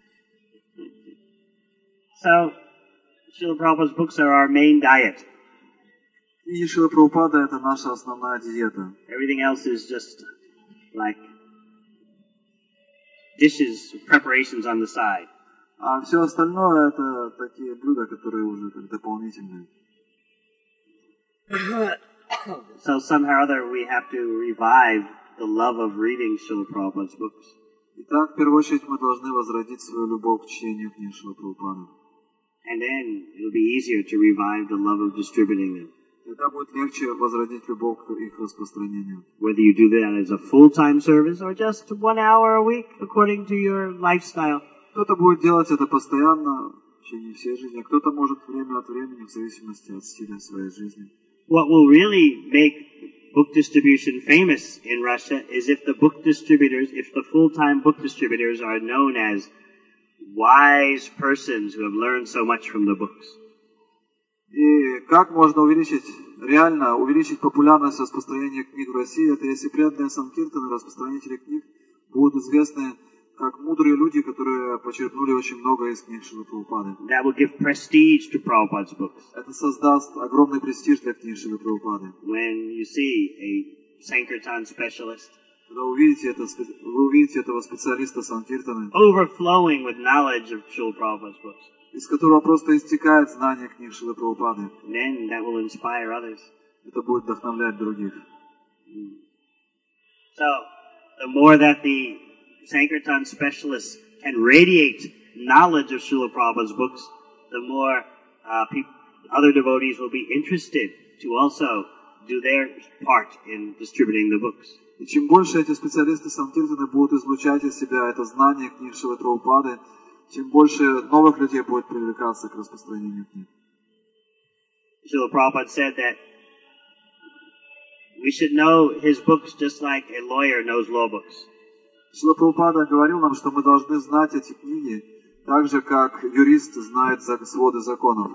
So, Srila Prabhupada's books are our main diet. Книги Шрилы Прабхупады — это наша основная диета. Everything else is just like dishes, preparations on the side. А все остальное — это такие блюда, которые уже как дополнительные. So somehow or other we have to revive the love of reading Srila Prabhupada's books. Итак, в первую очередь мы должны возродить свою любовь к чтению книг Шрилы Прабхупады. And then it'll be easier to revive the love of distributing them. Тогда будет легче возродить любовь к их распространению. Whether you do that as a full-time service or just 1 hour a week according to your lifestyle. Кто-то будет делать это постоянно в течение всей жизни, а кто-то может время от времени в зависимости от стиля своей жизни. What will really make book distribution famous in Russia is if the book distributors, if the full-time book distributors are known as wise persons who have learned so much from the books. И как можно реально увеличить популярность распространения книг в России, это если преданные Санкиртаны, распространители книг, будут известны как мудрые люди, которые почерпнули очень много из книг Шрилы Прабхупады. That will give prestige to Prabhupada's books. Это создаст огромный престиж для книг Шрилы Прабхупады. When you see a Sankirtan specialist Когда вы увидите этого специалиста Санкиртаны, overflowing with knowledge of Srila Prabhupada's books, из которого просто истекает знание книг Шрилы Прабхупады, then that will inspire others. это будет вдохновлять других. So, the more that the Sankirtan specialists can radiate knowledge of Srila Prabhupada's books, the more other devotees will be interested to also do their part in distributing the books. И чем больше эти специалисты Санкиртаны будут излучать из себя это знание книг Шрилы Прабхупады, тем больше новых людей будет привлекаться к распространению книг. Srila Prabhupada said that we should know his books just like a lawyer knows law books. Шрила Прабхупада говорил нам, что мы должны знать эти книги так же, как юрист знает своды законов.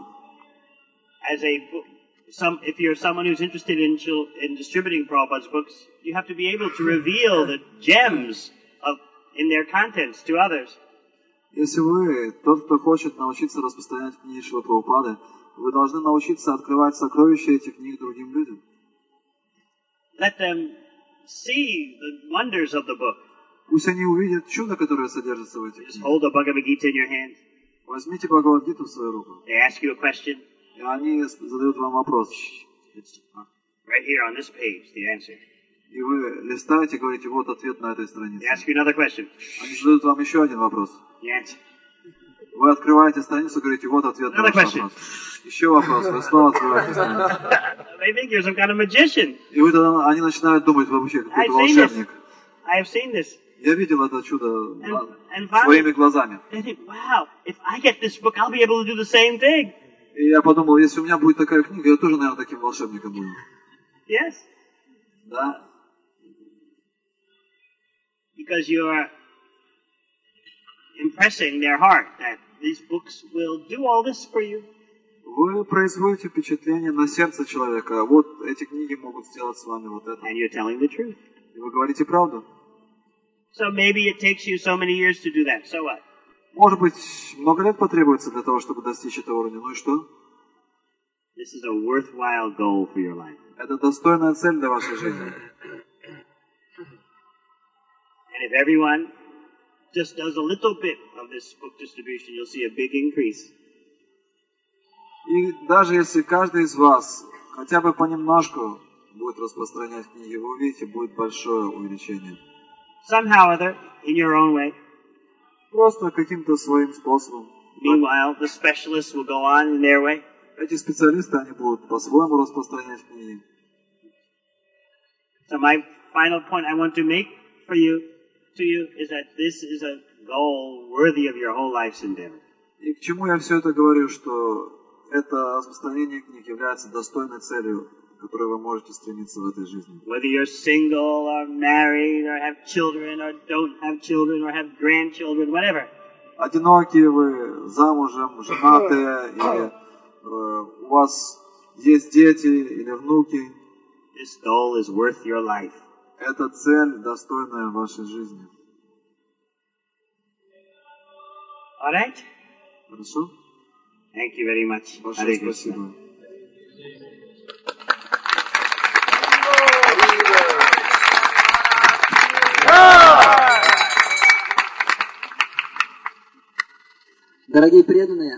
If you're someone who's interested in distributing Prabhupada's books, you have to be able to reveal the gems in their contents to others. Если вы, тот, кто хочет научиться распространять книги Шрилы Прабхупады, вы должны научиться открывать сокровища этих книг другим людям. Let them see the wonders of the book. Пусть они увидят чудо, которое содержится в этих Just книгах. hold the Bhagavad Gita in your hand. Возьмите Бхагавад-гиту в свою руку. They ask you a question. И они задают вам вопрос. Right here on this page, the answer. И вы листаете и говорите, вот ответ на этой странице. They ask you another question. Они задают вам еще один вопрос. The answer. Вы открываете страницу и говорите, вот ответ на ваш вопрос. Еще вопрос, вы снова открываете страницу. They think you're some kind of magician. И вы тогда, они начинают думать, вы вообще какой-то волшебник. I have seen this. Я видел это чудо And своими глазами. They think, wow, if I get this book, I'll be able to do the same thing. И я подумал, если у меня будет такая книга, я тоже, наверное, таким волшебником буду. Yes. Да. Because you're impressing their heart that these books will do all this for you. Вы производите впечатление на сердце человека. Вот эти книги могут сделать с вами вот это. And you're telling the truth. И вы говорите правду. So maybe it takes you so many years to do that. So what? Может быть, много лет потребуется для того, чтобы достичь этого уровня. Ну и что? This is a worthwhile goal for your life. Это достойная цель для вашей жизни. And if everyone just does a little bit of this book distribution, you'll see a big increase. И даже если каждый из вас хотя бы понемножку будет распространять книги, вы увидите, будет большое увеличение. Somehow or other, in your own way. Просто каким-то своим способом. Meanwhile, the specialists will go on in their way. Эти специалисты, они будут по-своему распространять книги. So my final point I want to make to you, is that this is a goal worthy of your whole life's endeavor. И к чему я все это говорю, что это распространение книг является достойной целью, к которой вы можете стремиться в этой жизни. Whether you're single or married or have children or don't have children or have grandchildren, whatever. Одинокие вы, замужем, женатые, или у вас есть дети или внуки. This goal is worth your life. Это цель, достойная вашей жизни. All right? Хорошо? Thank you very much. Большое спасибо. Дорогие преданные,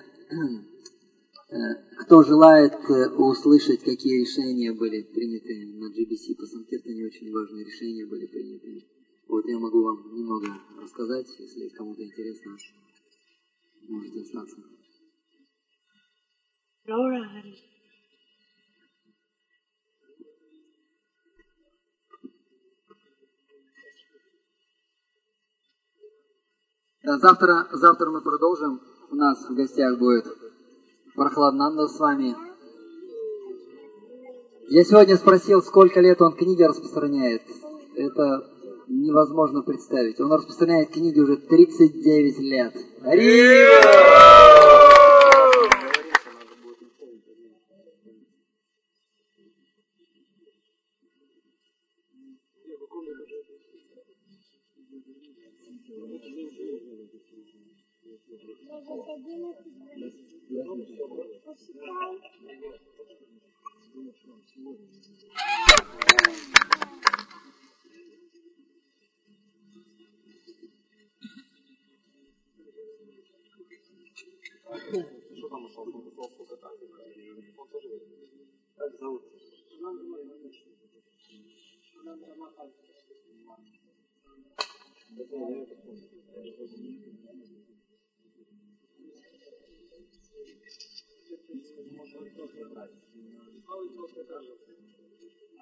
кто желает услышать, какие решения были приняты на GBC по Санкиртане, очень важные решения были приняты. Вот я могу вам немного рассказать, если кому-то интересно, можете остаться. Да, завтра мы продолжим. У нас в гостях будет Прохладнанда с вами. Я сегодня спросил, сколько лет он книги распространяет. Это невозможно представить. Он распространяет книги уже 39 лет.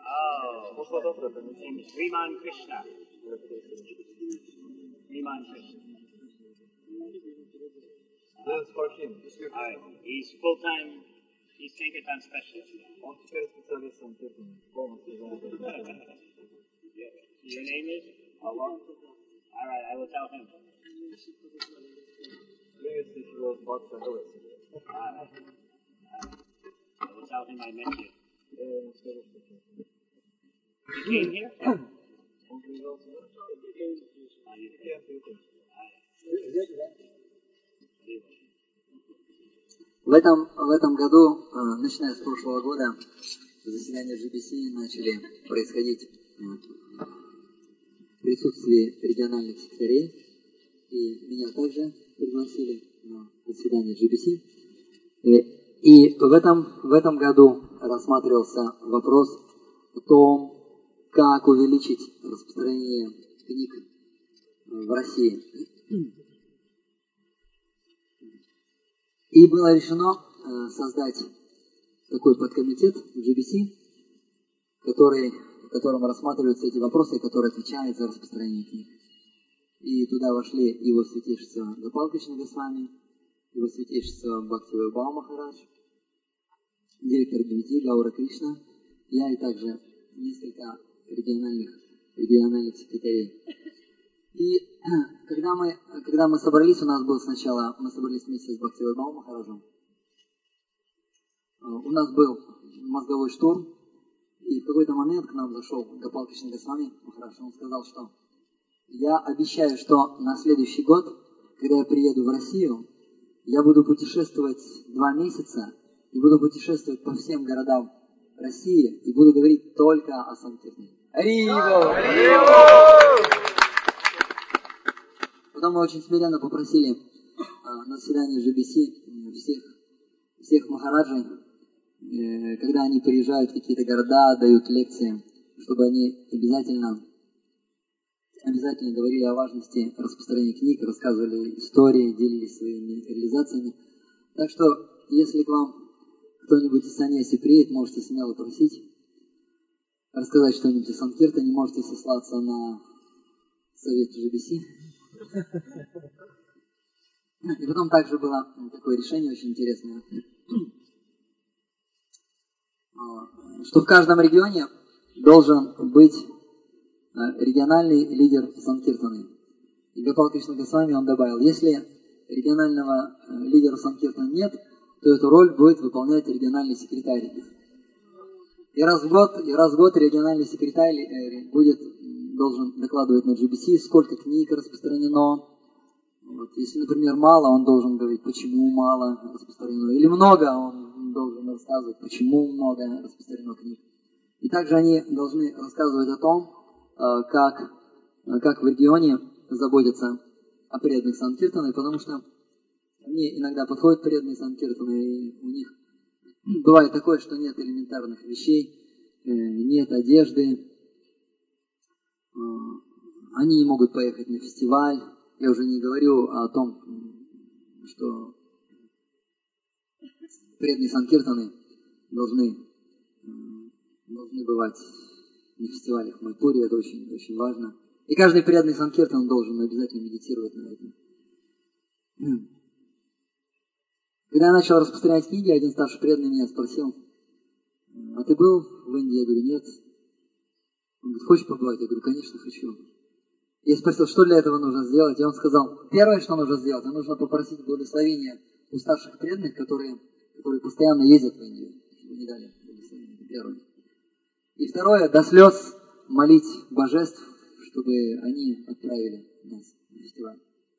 Sriman Krishna. Sriman Krishna. That's for him. Alright. He's full-time, he's Sankirtan specialist. Он теперь специалист Санкиртана, полностью занят. Your name is? Alright, I will tell him. Previously he was Bhakta Ellis. I will tell him I met you. Я ему скажу, что You came here? он приезжал сюда. В этом году, начиная с прошлого года, заседания GBC начали происходить в присутствии региональных секретарей, и меня также пригласили на заседание GBC. И в этом году рассматривался вопрос о том, как увеличить распространение книг в России. И было решено создать такой подкомитет в GBC, в котором рассматриваются эти вопросы, который отвечает за распространение книг. И туда вошли его святейшество Гопал Кришна Госвами, его святейшество Бхактивайбхава Махарадж, директор GBT Гаура Кришна, я и также несколько региональных секретарей. И когда мы собрались, мы собрались вместе с Бхактивайбхавом Махараджем. У нас был мозговой штурм, и в какой-то момент к нам зашел Гопал Кришна Госвами Махарадж. Он сказал, что я обещаю, что на следующий год, когда я приеду в Россию, я буду путешествовать 2 месяца, и буду путешествовать по всем городам России, и буду говорить только о Санкиртане. Потом мы очень смиренно попросили на заседании GBC всех махараджей, когда они приезжают в какие-то города, дают лекции, чтобы они обязательно говорили о важности распространения книг, рассказывали истории, делились своими реализациями. Так что, если к вам кто-нибудь из саньяси приедет, можете смело просить рассказать что-нибудь о Санкиртане, можете сослаться на совет GBC. И потом также было такое решение очень интересное, что в каждом регионе должен быть региональный лидер Санкиртаны. И Гопал Кришна Госвами он добавил, если регионального лидера Санкиртаны нет, то эту роль будет выполнять региональный секретарь. И раз в год региональный секретарь должен докладывать на GBC, сколько книг распространено. Вот. Если, например, мало, он должен говорить, почему мало распространено. Или много, он должен рассказывать, почему много распространено книг. И также они должны рассказывать о том, как в регионе заботятся о преданных Санкиртаны, потому что мне иногда подходят преданные Санкиртаны, и у них бывает такое, что нет элементарных вещей, нет одежды, они не могут поехать на фестиваль. Я уже не говорю о том, что преданные Санкиртаны должны бывать на фестивалях в Майпуре, это очень, очень важно. И каждый преданный Санкиртан должен обязательно медитировать на этом. Когда я начал распространять книги, один старший преданный меня спросил, а ты был в Индии? Я говорю, нет. Он говорит, хочешь побывать? Я говорю, конечно, хочу. Я спросил, что для этого нужно сделать, и он сказал, первое, что нужно сделать, нужно попросить благословения у старших преданных, которые постоянно ездят в Индию, чтобы не дали благословения. Это первое. И второе, до слез молить божеств, чтобы они отправили нас на фестиваль.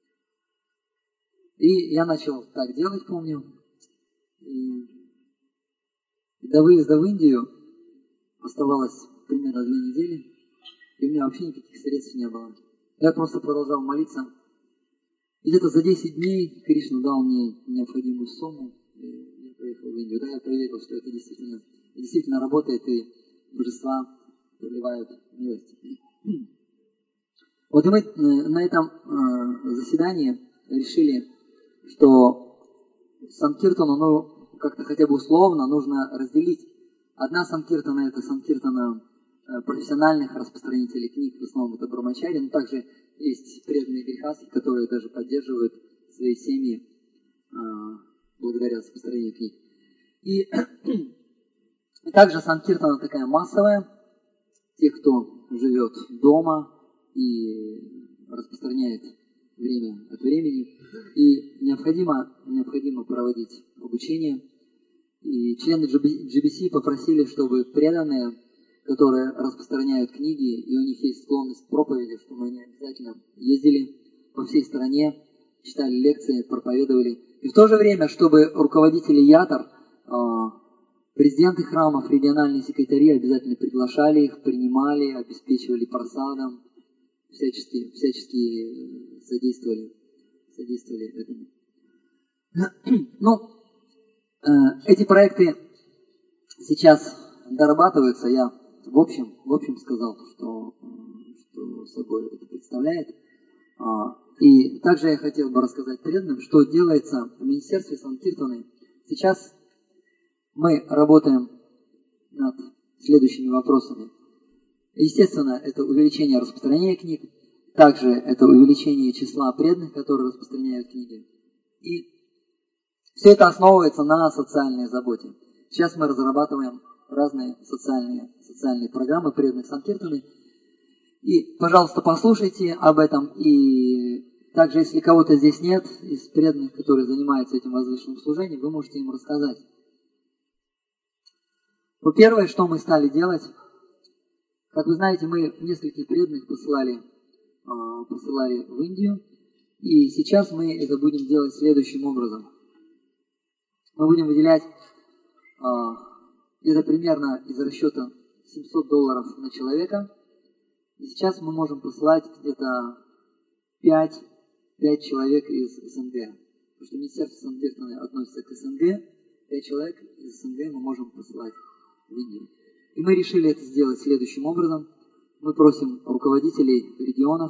И я начал так делать, помню. И до выезда в Индию оставалось примерно 2 недели, и у меня вообще никаких средств не было. Я просто продолжал молиться. И где-то за 10 дней Кришна дал мне необходимую сумму, и я поехал в Индию. Да, я проверил, что это действительно работает, и божества проливают милость. Вот и мы на этом заседании решили, что Санкиртану, как-то хотя бы условно нужно разделить. Одна Санкиртана — это Санкиртана профессиональных распространителей книг, в основном это брамачари, но также есть преданные грехаски, которые даже поддерживают свои семьи благодаря распространению книг. И также санкиртана такая массовая, те, кто живет дома и распространяет время от времени, и необходимо проводить обучение. И члены GBC попросили, чтобы преданные, которые распространяют книги, и у них есть склонность к проповеди, чтобы они обязательно ездили по всей стране, читали лекции, проповедовали. И в то же время, чтобы руководители ятар, президенты храмов, региональные секретари обязательно приглашали их, принимали, обеспечивали просадом, всячески содействовали этому. Ну, эти проекты сейчас дорабатываются. Я в общем сказал, что собой это представляет. И также я хотел бы рассказать преданным, что делается в Министерстве Санкиртаны. Сейчас мы работаем над следующими вопросами. Естественно, это увеличение распространения книг, также это увеличение числа преданных, которые распространяют книги. И все это основывается на социальной заботе. Сейчас мы разрабатываем разные социальные программы преданных Санкиртаны. И, пожалуйста, послушайте об этом. И также, если кого-то здесь нет из преданных, которые занимаются этим возвышенным служением, вы можете им рассказать. Первое, что мы стали делать, как вы знаете, мы нескольких преданных посылали в Индию, и сейчас мы это будем делать следующим образом. Мы будем выделять где-то примерно из расчета $700 на человека, и сейчас мы можем посылать где-то 5 человек из СНГ, потому что Министерство Санкиртаны относится к СНГ, 5 человек из СНГ мы можем посылать в Индию. И мы решили это сделать следующим образом. Мы просим руководителей регионов,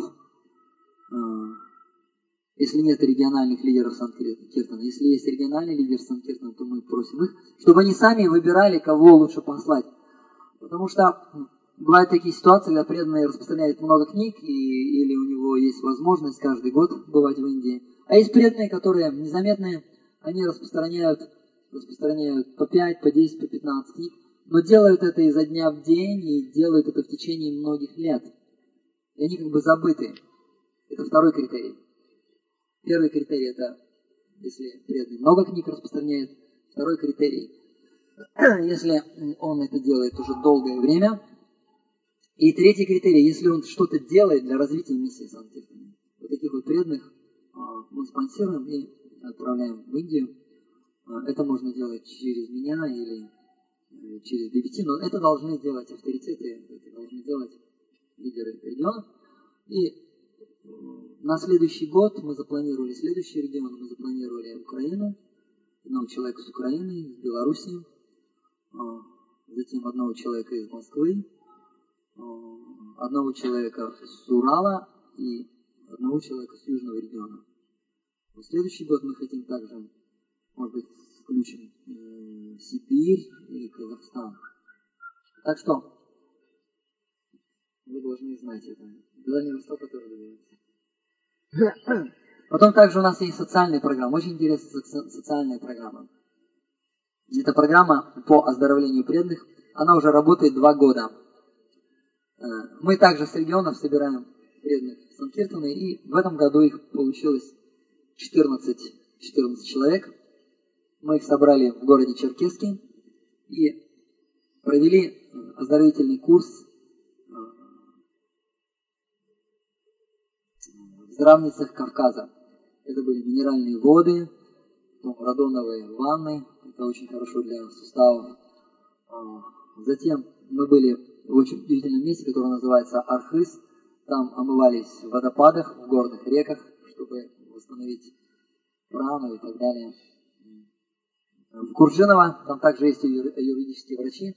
если нет региональных лидеров Санкиртана, если есть региональный лидер Санкиртана, то мы просим их, чтобы они сами выбирали, кого лучше послать. Потому что бывают такие ситуации, когда преданные распространяют много книг, или у него есть возможность каждый год бывать в Индии. А есть преданные, которые незаметные, они распространяют по 5, по 10, по 15 книг, но делают это изо дня в день и делают это в течение многих лет. И они как бы забыты. Это второй критерий. Первый критерий — это если преданный много книг распространяет. Второй критерий — если он это делает уже долгое время. И третий критерий — если он что-то делает для развития миссии Санкиртаны. Вот таких вот преданных мы спонсируем и отправляем в Индию. Это можно делать через меня или через BBT, но это должны делать авторитеты, это должны делать лидеры регионов. И на следующий год мы запланировали следующий регион, мы запланировали Украину, одного человека с Украины, из Беларуси, затем одного человека из Москвы, одного человека с Урала и одного человека с Южного региона. В следующий год мы хотим также, может быть, включим Сибирь или Казахстан. Так что вы должны знать это. Дальний Восток, который добивается. Потом также у нас есть социальная программа. Очень интересная социальная программа. Это программа по оздоровлению преданных. Она уже работает 2 года. Мы также с регионов собираем преданных Санкиртаны, и в этом году их получилось 14 человек. Мы их собрали в городе Черкесске и провели оздоровительный курс в здравницах Кавказа. Это были минеральные воды, радоновые ванны. Это очень хорошо для суставов. Затем мы были в очень удивительном месте, которое называется Архыз. Там омывались в водопадах, в горных реках, чтобы восстановить прану и так далее. В Куржиново, там также есть юридические врачи,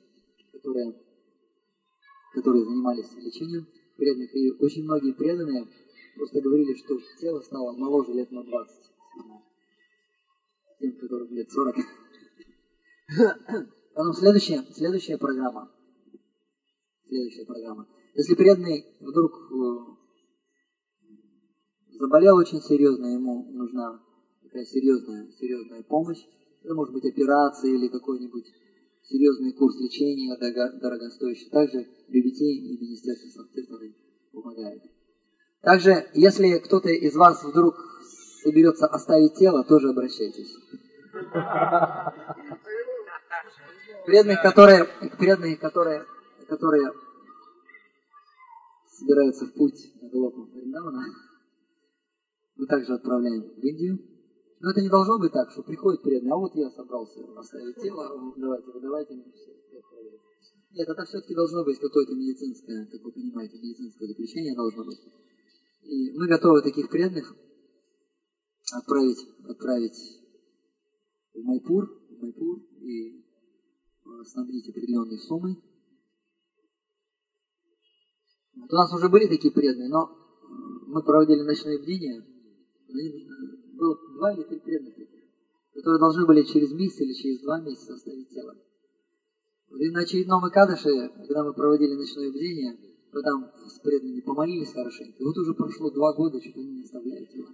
которые занимались лечением преданных. И очень многие преданные просто говорили, что тело стало моложе лет на 20. Тем, которым лет 40. Потом следующая программа. Следующая программа. Если преданный вдруг заболел очень серьезно, ему нужна такая серьезная помощь, это может быть операция или какой-нибудь серьезный курс лечения, дорогостоящий. Также BBT и Министерство Санкт-Петербурга помогает. Также, если кто-то из вас вдруг соберется оставить тело, тоже обращайтесь. Преданных, которые собираются в путь на Галопу Вриндавана, мы также отправляем в Индию. Но это не должно быть так, что приходит преданный, а вот я собрался оставить тело, выдавайте мне все. Нет, это все-таки должно быть какое-то медицинское, как вы понимаете, медицинское заключение должно быть. И мы готовы таких преданных отправить в Майпур и снабдить определенной суммой. Вот у нас уже были такие преданные, но мы проводили ночные бдения. Было 2 или 3 преданных, которые должны были через месяц или через 2 месяца оставить тело. И на очередном Экадаше, когда мы проводили ночное бдение, мы там с преданными помолились хорошенько. И вот уже прошло 2 года, что-то они не оставляют тело.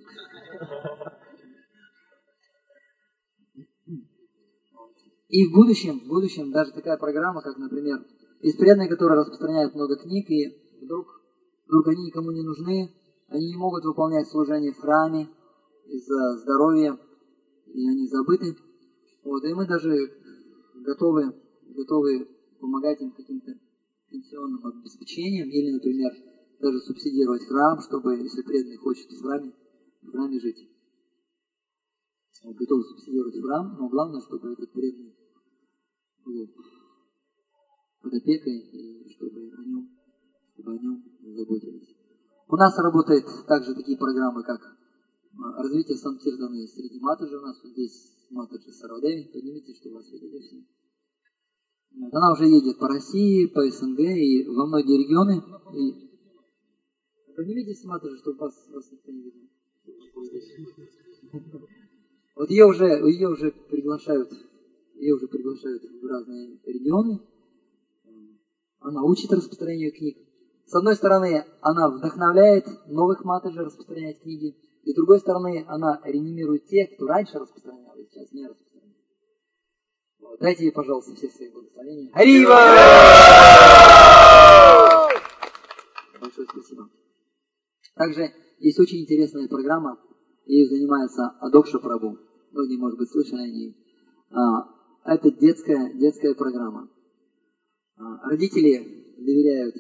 И в будущем даже такая программа, как, например, есть преданные, которые распространяют много книг, и вдруг они никому не нужны, они не могут выполнять служение в храме из-за здоровья, и они забыты. Вот, и мы даже готовы помогать им каким-то пенсионным обеспечением, или, например, даже субсидировать храм, чтобы, если преданный хочет в храме жить. Вот, готовы субсидировать храм, но главное, чтобы этот преданный был под опекой, и чтобы о нем заботились. У нас работают также такие программы, как развитие санкиртаны среди матаджи. У нас вот здесь матаджи Сарвадеви. Поднимите, чтобы вас видели все. Вот, она уже едет по России, по СНГ и во многие регионы. И поднимитесь, матаджи, чтобы вас никто не видел. Вот ее уже приглашают в разные регионы. Она учит распространению книг. С одной стороны, она вдохновляет новых матаджей распространять книги, и с другой стороны, она реанимирует тех, кто раньше распространял, и сейчас не распространяет. Вот. Дайте ей, пожалуйста, все свои благословения. Харива! Большое спасибо. Также есть очень интересная программа, ею занимается Адокша Прабху. Многие, может быть, слышали о ней. Это детская программа. Родители доверяют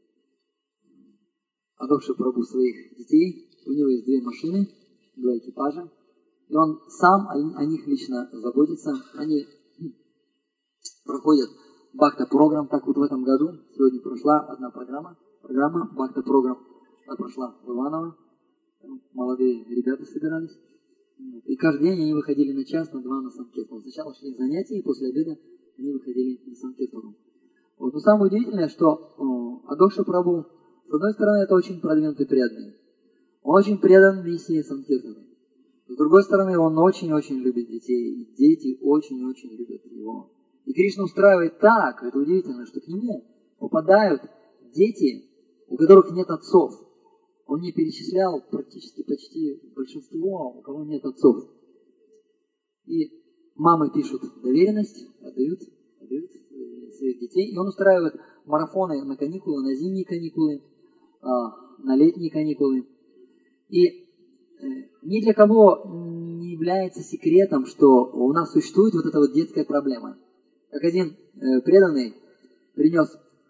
Адокша Прабху своих детей. У него есть 2 машины, 2 экипажа. И он сам о них лично заботится. Они проходят бхакта-программ. Так вот в этом году, сегодня прошла одна программа бхакта-программ. Она прошла в Иваново. Там молодые ребята собирались. И каждый день они выходили на час, на 2 на санкиртану. Сначала шли занятия, и после обеда они выходили на санкиртану. Вот. Но самое удивительное, что Адокша Прабху, с одной стороны, это очень продвинутый преданный. Он очень предан миссии санкиртаны. С другой стороны, он очень-очень любит детей. И дети очень-очень любят его. И Кришна устраивает так, это удивительно, что к нему попадают дети, у которых нет отцов. Он не перечислял практически почти большинство, у кого нет отцов. И мамы пишут доверенность, отдают своих детей. И он устраивает марафоны на каникулы, на зимние каникулы, на летние каникулы. И ни для кого не является секретом, что у нас существует вот эта вот детская проблема. Как один преданный принес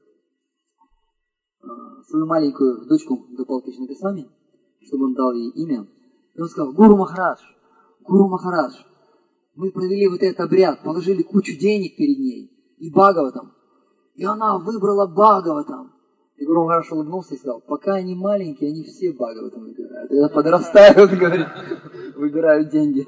свою маленькую дочку Гопал Кришна Госвами, чтобы он дал ей имя. И он сказал: Гуру Махарадж, мы провели вот этот обряд, положили кучу денег перед ней и Бхагаватам. И она выбрала Бхагаватам. И Гуру Махарадж улыбнулся и сказал: пока они маленькие, они все Бхагаватам выбирают. Когда подрастают, говорит, выбирают деньги.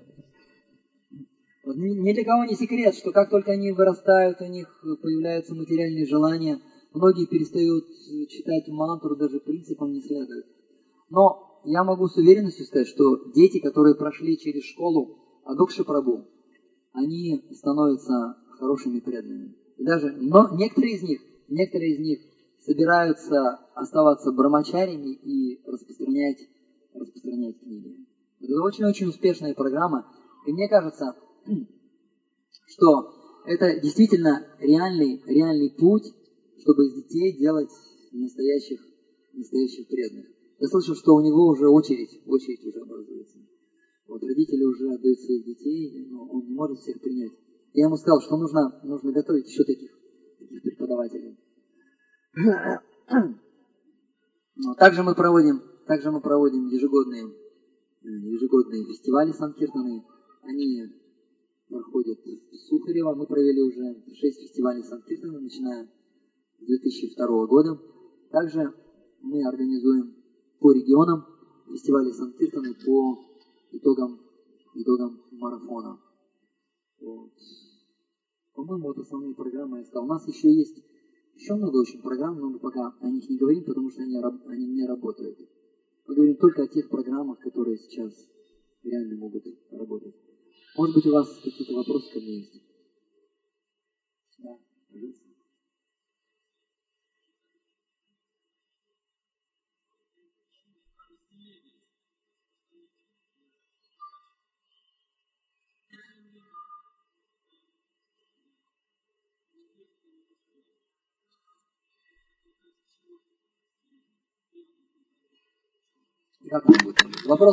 Вот ни для кого не секрет, что как только они вырастают, у них появляются материальные желания. Многие перестают читать мантру, даже принципам не следуют. Но я могу с уверенностью сказать, что дети, которые прошли через школу Адокша Прабху, они становятся хорошими преданными. И даже, но некоторые из них некоторые из них собираются оставаться брамачарями и распространять книги. Это очень-очень успешная программа. И мне кажется, что это действительно реальный путь, чтобы из детей делать настоящих преданных. Я слышал, что у него уже очередь уже образуется. Вот родители уже отдают своих детей, но он не может всех принять. Я ему сказал, что нужно готовить еще таких преподавателей. Также мы проводим ежегодные фестивали Санкиртаны. Они проходят в Сухарево. Мы провели уже 6 фестивалей Санкиртаны, начиная с 2002 года. Также мы организуем по регионам фестивали Санкиртаны по итогам марафона. Вот. По-моему, вот основные программы я сказал. У нас еще есть много очень программ, но мы пока о них не говорим, потому что они не работают. Мы говорим только о тех программах, которые сейчас реально могут работать. Может быть, у вас какие-то вопросы ко мне есть? Да, пожалуйста. Как это будет?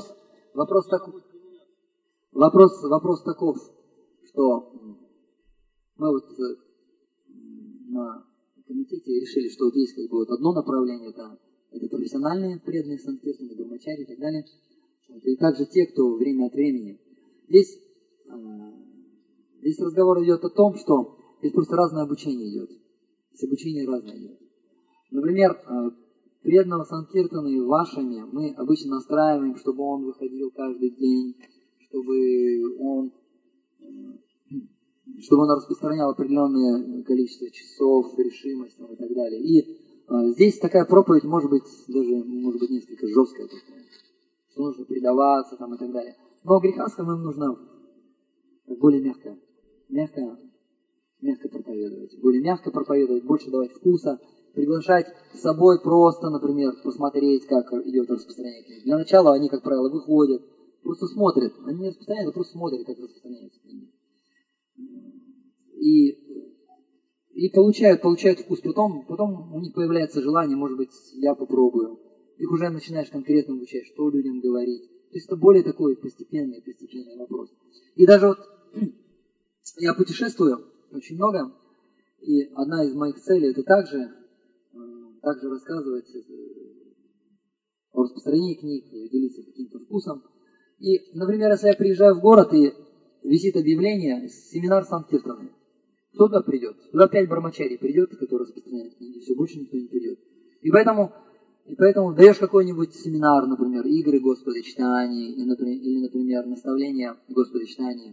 Вопрос таков, что мы вот на комитете решили, что вот есть как бы вот одно направление, это профессиональные преданные Санкиртаны, брамачари и так далее. И также те, кто время от времени. Здесь разговор идет о том, что здесь просто разное обучение идет. Здесь обучение разное идет. Например, преданного Санкиртаны вашими мы обычно настраиваем, чтобы он выходил каждый день, чтобы он распространял определенное количество часов, решимость и так далее. И здесь такая проповедь может быть несколько жесткая такая, что нужно предаваться и так далее. Но грехаскам им нужно более мягко проповедовать, больше давать вкуса, приглашать с собой просто, например, посмотреть, как идет распространение книги. Для начала они, как правило, выходят, просто смотрят. Они не распространяют, а просто смотрят, как распространяются книги. И получают вкус. Потом у них появляется желание, может быть, я попробую. Их уже начинаешь конкретно обучать, что людям говорить. То есть это более такой постепенный вопрос. И даже вот я путешествую очень много, и одна из моих целей это также рассказывать о распространении книг, делиться каким-то вкусом. И, например, если я приезжаю в город и висит объявление «Семинар Санкиртаны», кто туда придет? Туда 5 брамачарий придет, которые распространяют книги, все, больше никто не придет. И поэтому даешь какой-нибудь семинар, например, игры Господа читания, или, например, наставление Господа читания,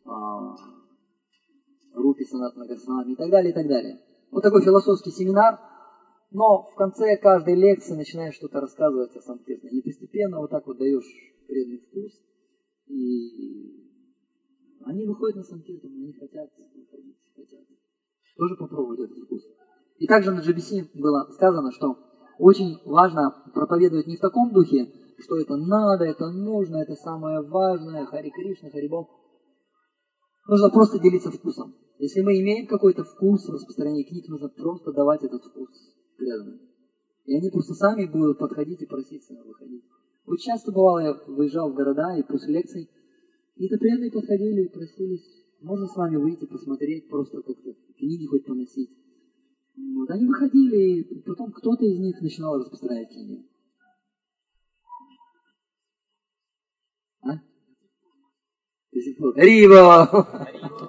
Рупи Санатана Госвами и так далее, и так далее. Вот такой философский семинар, но в конце каждой лекции начинаешь что-то рассказывать о Санкиртане. И постепенно вот так вот даешь преданный вкус, и они выходят на Санкиртану, они хотят тоже попробовать этот вкус. И также на GBC было сказано, что очень важно проповедовать не в таком духе, что это надо, это нужно, это самое важное, Хари Кришна, Хари Бом. Нужно просто делиться вкусом. Если мы имеем какой-то вкус в распространении книг, нужно просто давать этот вкус преданным. И они просто сами будут подходить и проситься выходить. Вот часто бывало, я выезжал в города и после лекций, и это преданные подходили и просились, можно с вами выйти, посмотреть, просто как-то книги хоть поносить. Вот. Они выходили, и потом кто-то из них начинал распространять книги. До сих пор. Риба!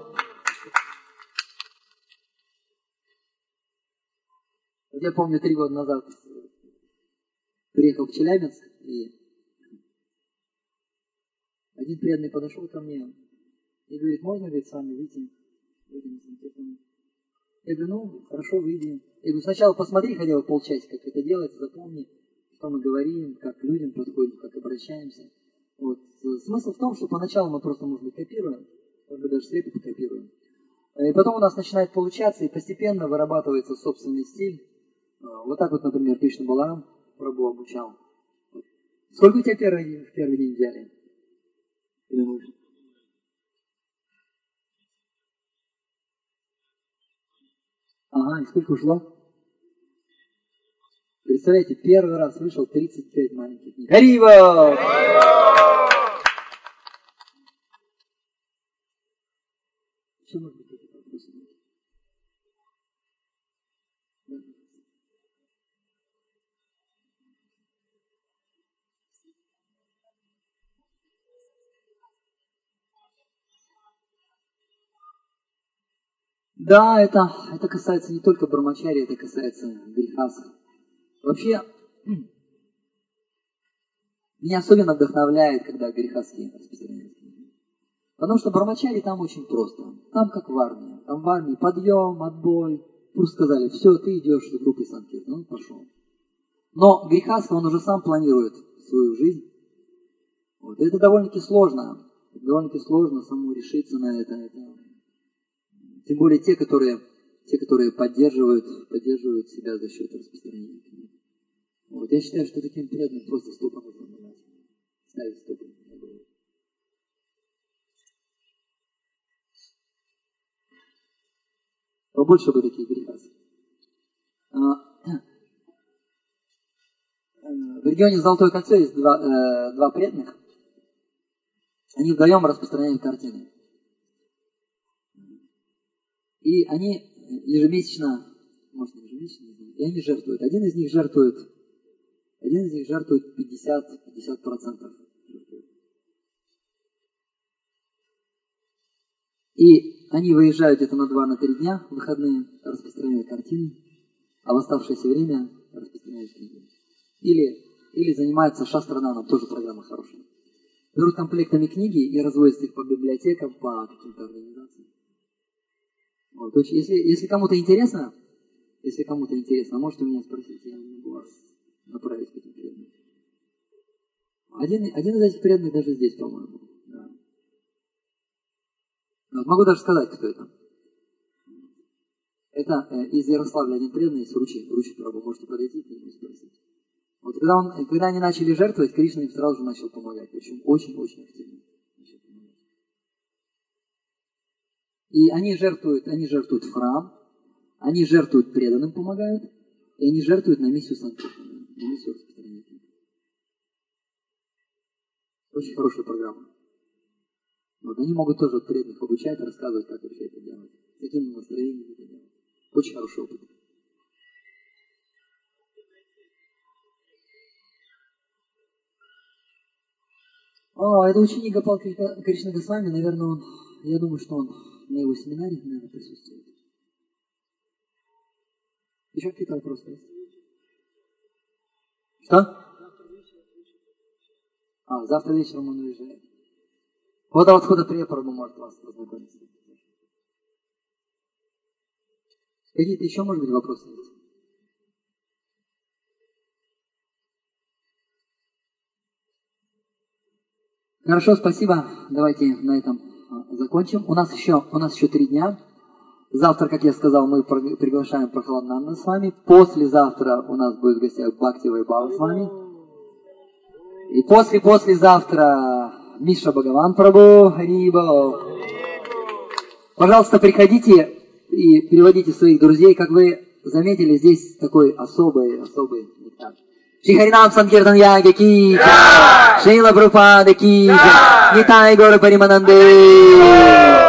Я помню, 3 года назад приехал в Челябинск, и один преданный подошел ко мне и говорит, можно, говорит, с вами выйти на Санкиртану? Я говорю, ну, хорошо, выйди. Я говорю, сначала посмотри хотя бы полчасика, как это делается, запомни, что мы говорим, как к людям подходим, как обращаемся. Вот. Смысл в том, что поначалу мы просто, может быть, копируем, может быть, даже слепо копируем. И потом у нас начинает получаться, и постепенно вырабатывается собственный стиль. Вот так вот, например, Кришна Баларам Прабху обучал. Сколько у тебя в первый день взяли? Ага, и сколько ушло? Представляете, первый раз вышел 35 маленьких книг. Харива! Еще может быть какие-то вопросы? Да, это касается не только брамачари, это касается грехасов. Вообще, меня особенно вдохновляет, когда грехаски распространяются. Потому что брамачари там очень просто. Там как в армии. Там в армии подъем, отбой. Просто сказали, все, ты идешь с группой санкиртана. Он пошел. Но грехаска, он уже сам планирует свою жизнь. Вот. И это довольно-таки сложно. Довольно-таки сложно самому решиться на это. Тем более те, которые поддерживают себя за счет распространения книг. Вот. Я считаю, что таким преданным просто стопа нужно давать. Ставить стопы на голову. Побольше бы таких грехасов. В регионе Золотое кольцо есть два преданных. Они вдвоем распространяют картины. И они ежемесячно, может не ежемесячно, не знаю, и они жертвуют. Один из них жертвует 50%. И они выезжают где-то на 2-3 дня в выходные, распространяют картины, а в оставшееся время распространяют книги. Или занимаются шастраданом, тоже программа хорошая. Берут комплектами книги и развозят их по библиотекам, по каким-то организациям. Вот, если кому-то интересно, можете меня спросить, я могу вас направить к этим преданным. Один из этих преданных даже здесь, по-моему. Да. Вот, могу даже сказать, кто это. Это из Ярославля один преданный, из Ручи Прабху. Можете подойти к нему и спросить. Вот когда они начали жертвовать, Кришна им сразу же начал помогать. Причем очень-очень активно. И они жертвуют в храм, они жертвуют преданным, помогают, и они жертвуют на миссию санкиртана, на миссию распространения книг. Очень хорошая программа. Вот, они могут тоже от преданных обучать, рассказывать, как вообще это делать, с каким настроением это делать. Очень хороший опыт. Это ученик Гопал Кришна Госвами, наверное, я думаю, что он на его семинаре, наверное, присутствует. Еще какие-то вопросы есть? Что? Завтра вечером он уезжает. Вот от отхода Препарабху может вас познакомиться. Какие-то еще, может быть, вопросы есть? Хорошо, спасибо. Давайте на этом закончим. У нас еще 3 дня. Завтра, как я сказал, мы приглашаем Прохладнанду с вами. Послезавтра у нас будет в гостях Бхакти Вайбхава с вами. И послезавтра Миша Бхагаван Прабху. Харибо. Пожалуйста, приходите и приводите своих друзей. Как вы заметили, здесь такой особый нектар. Шри Харинам Санкиртан Яги ки Шрила Прабхупада ки Нитай Гора Паримананде.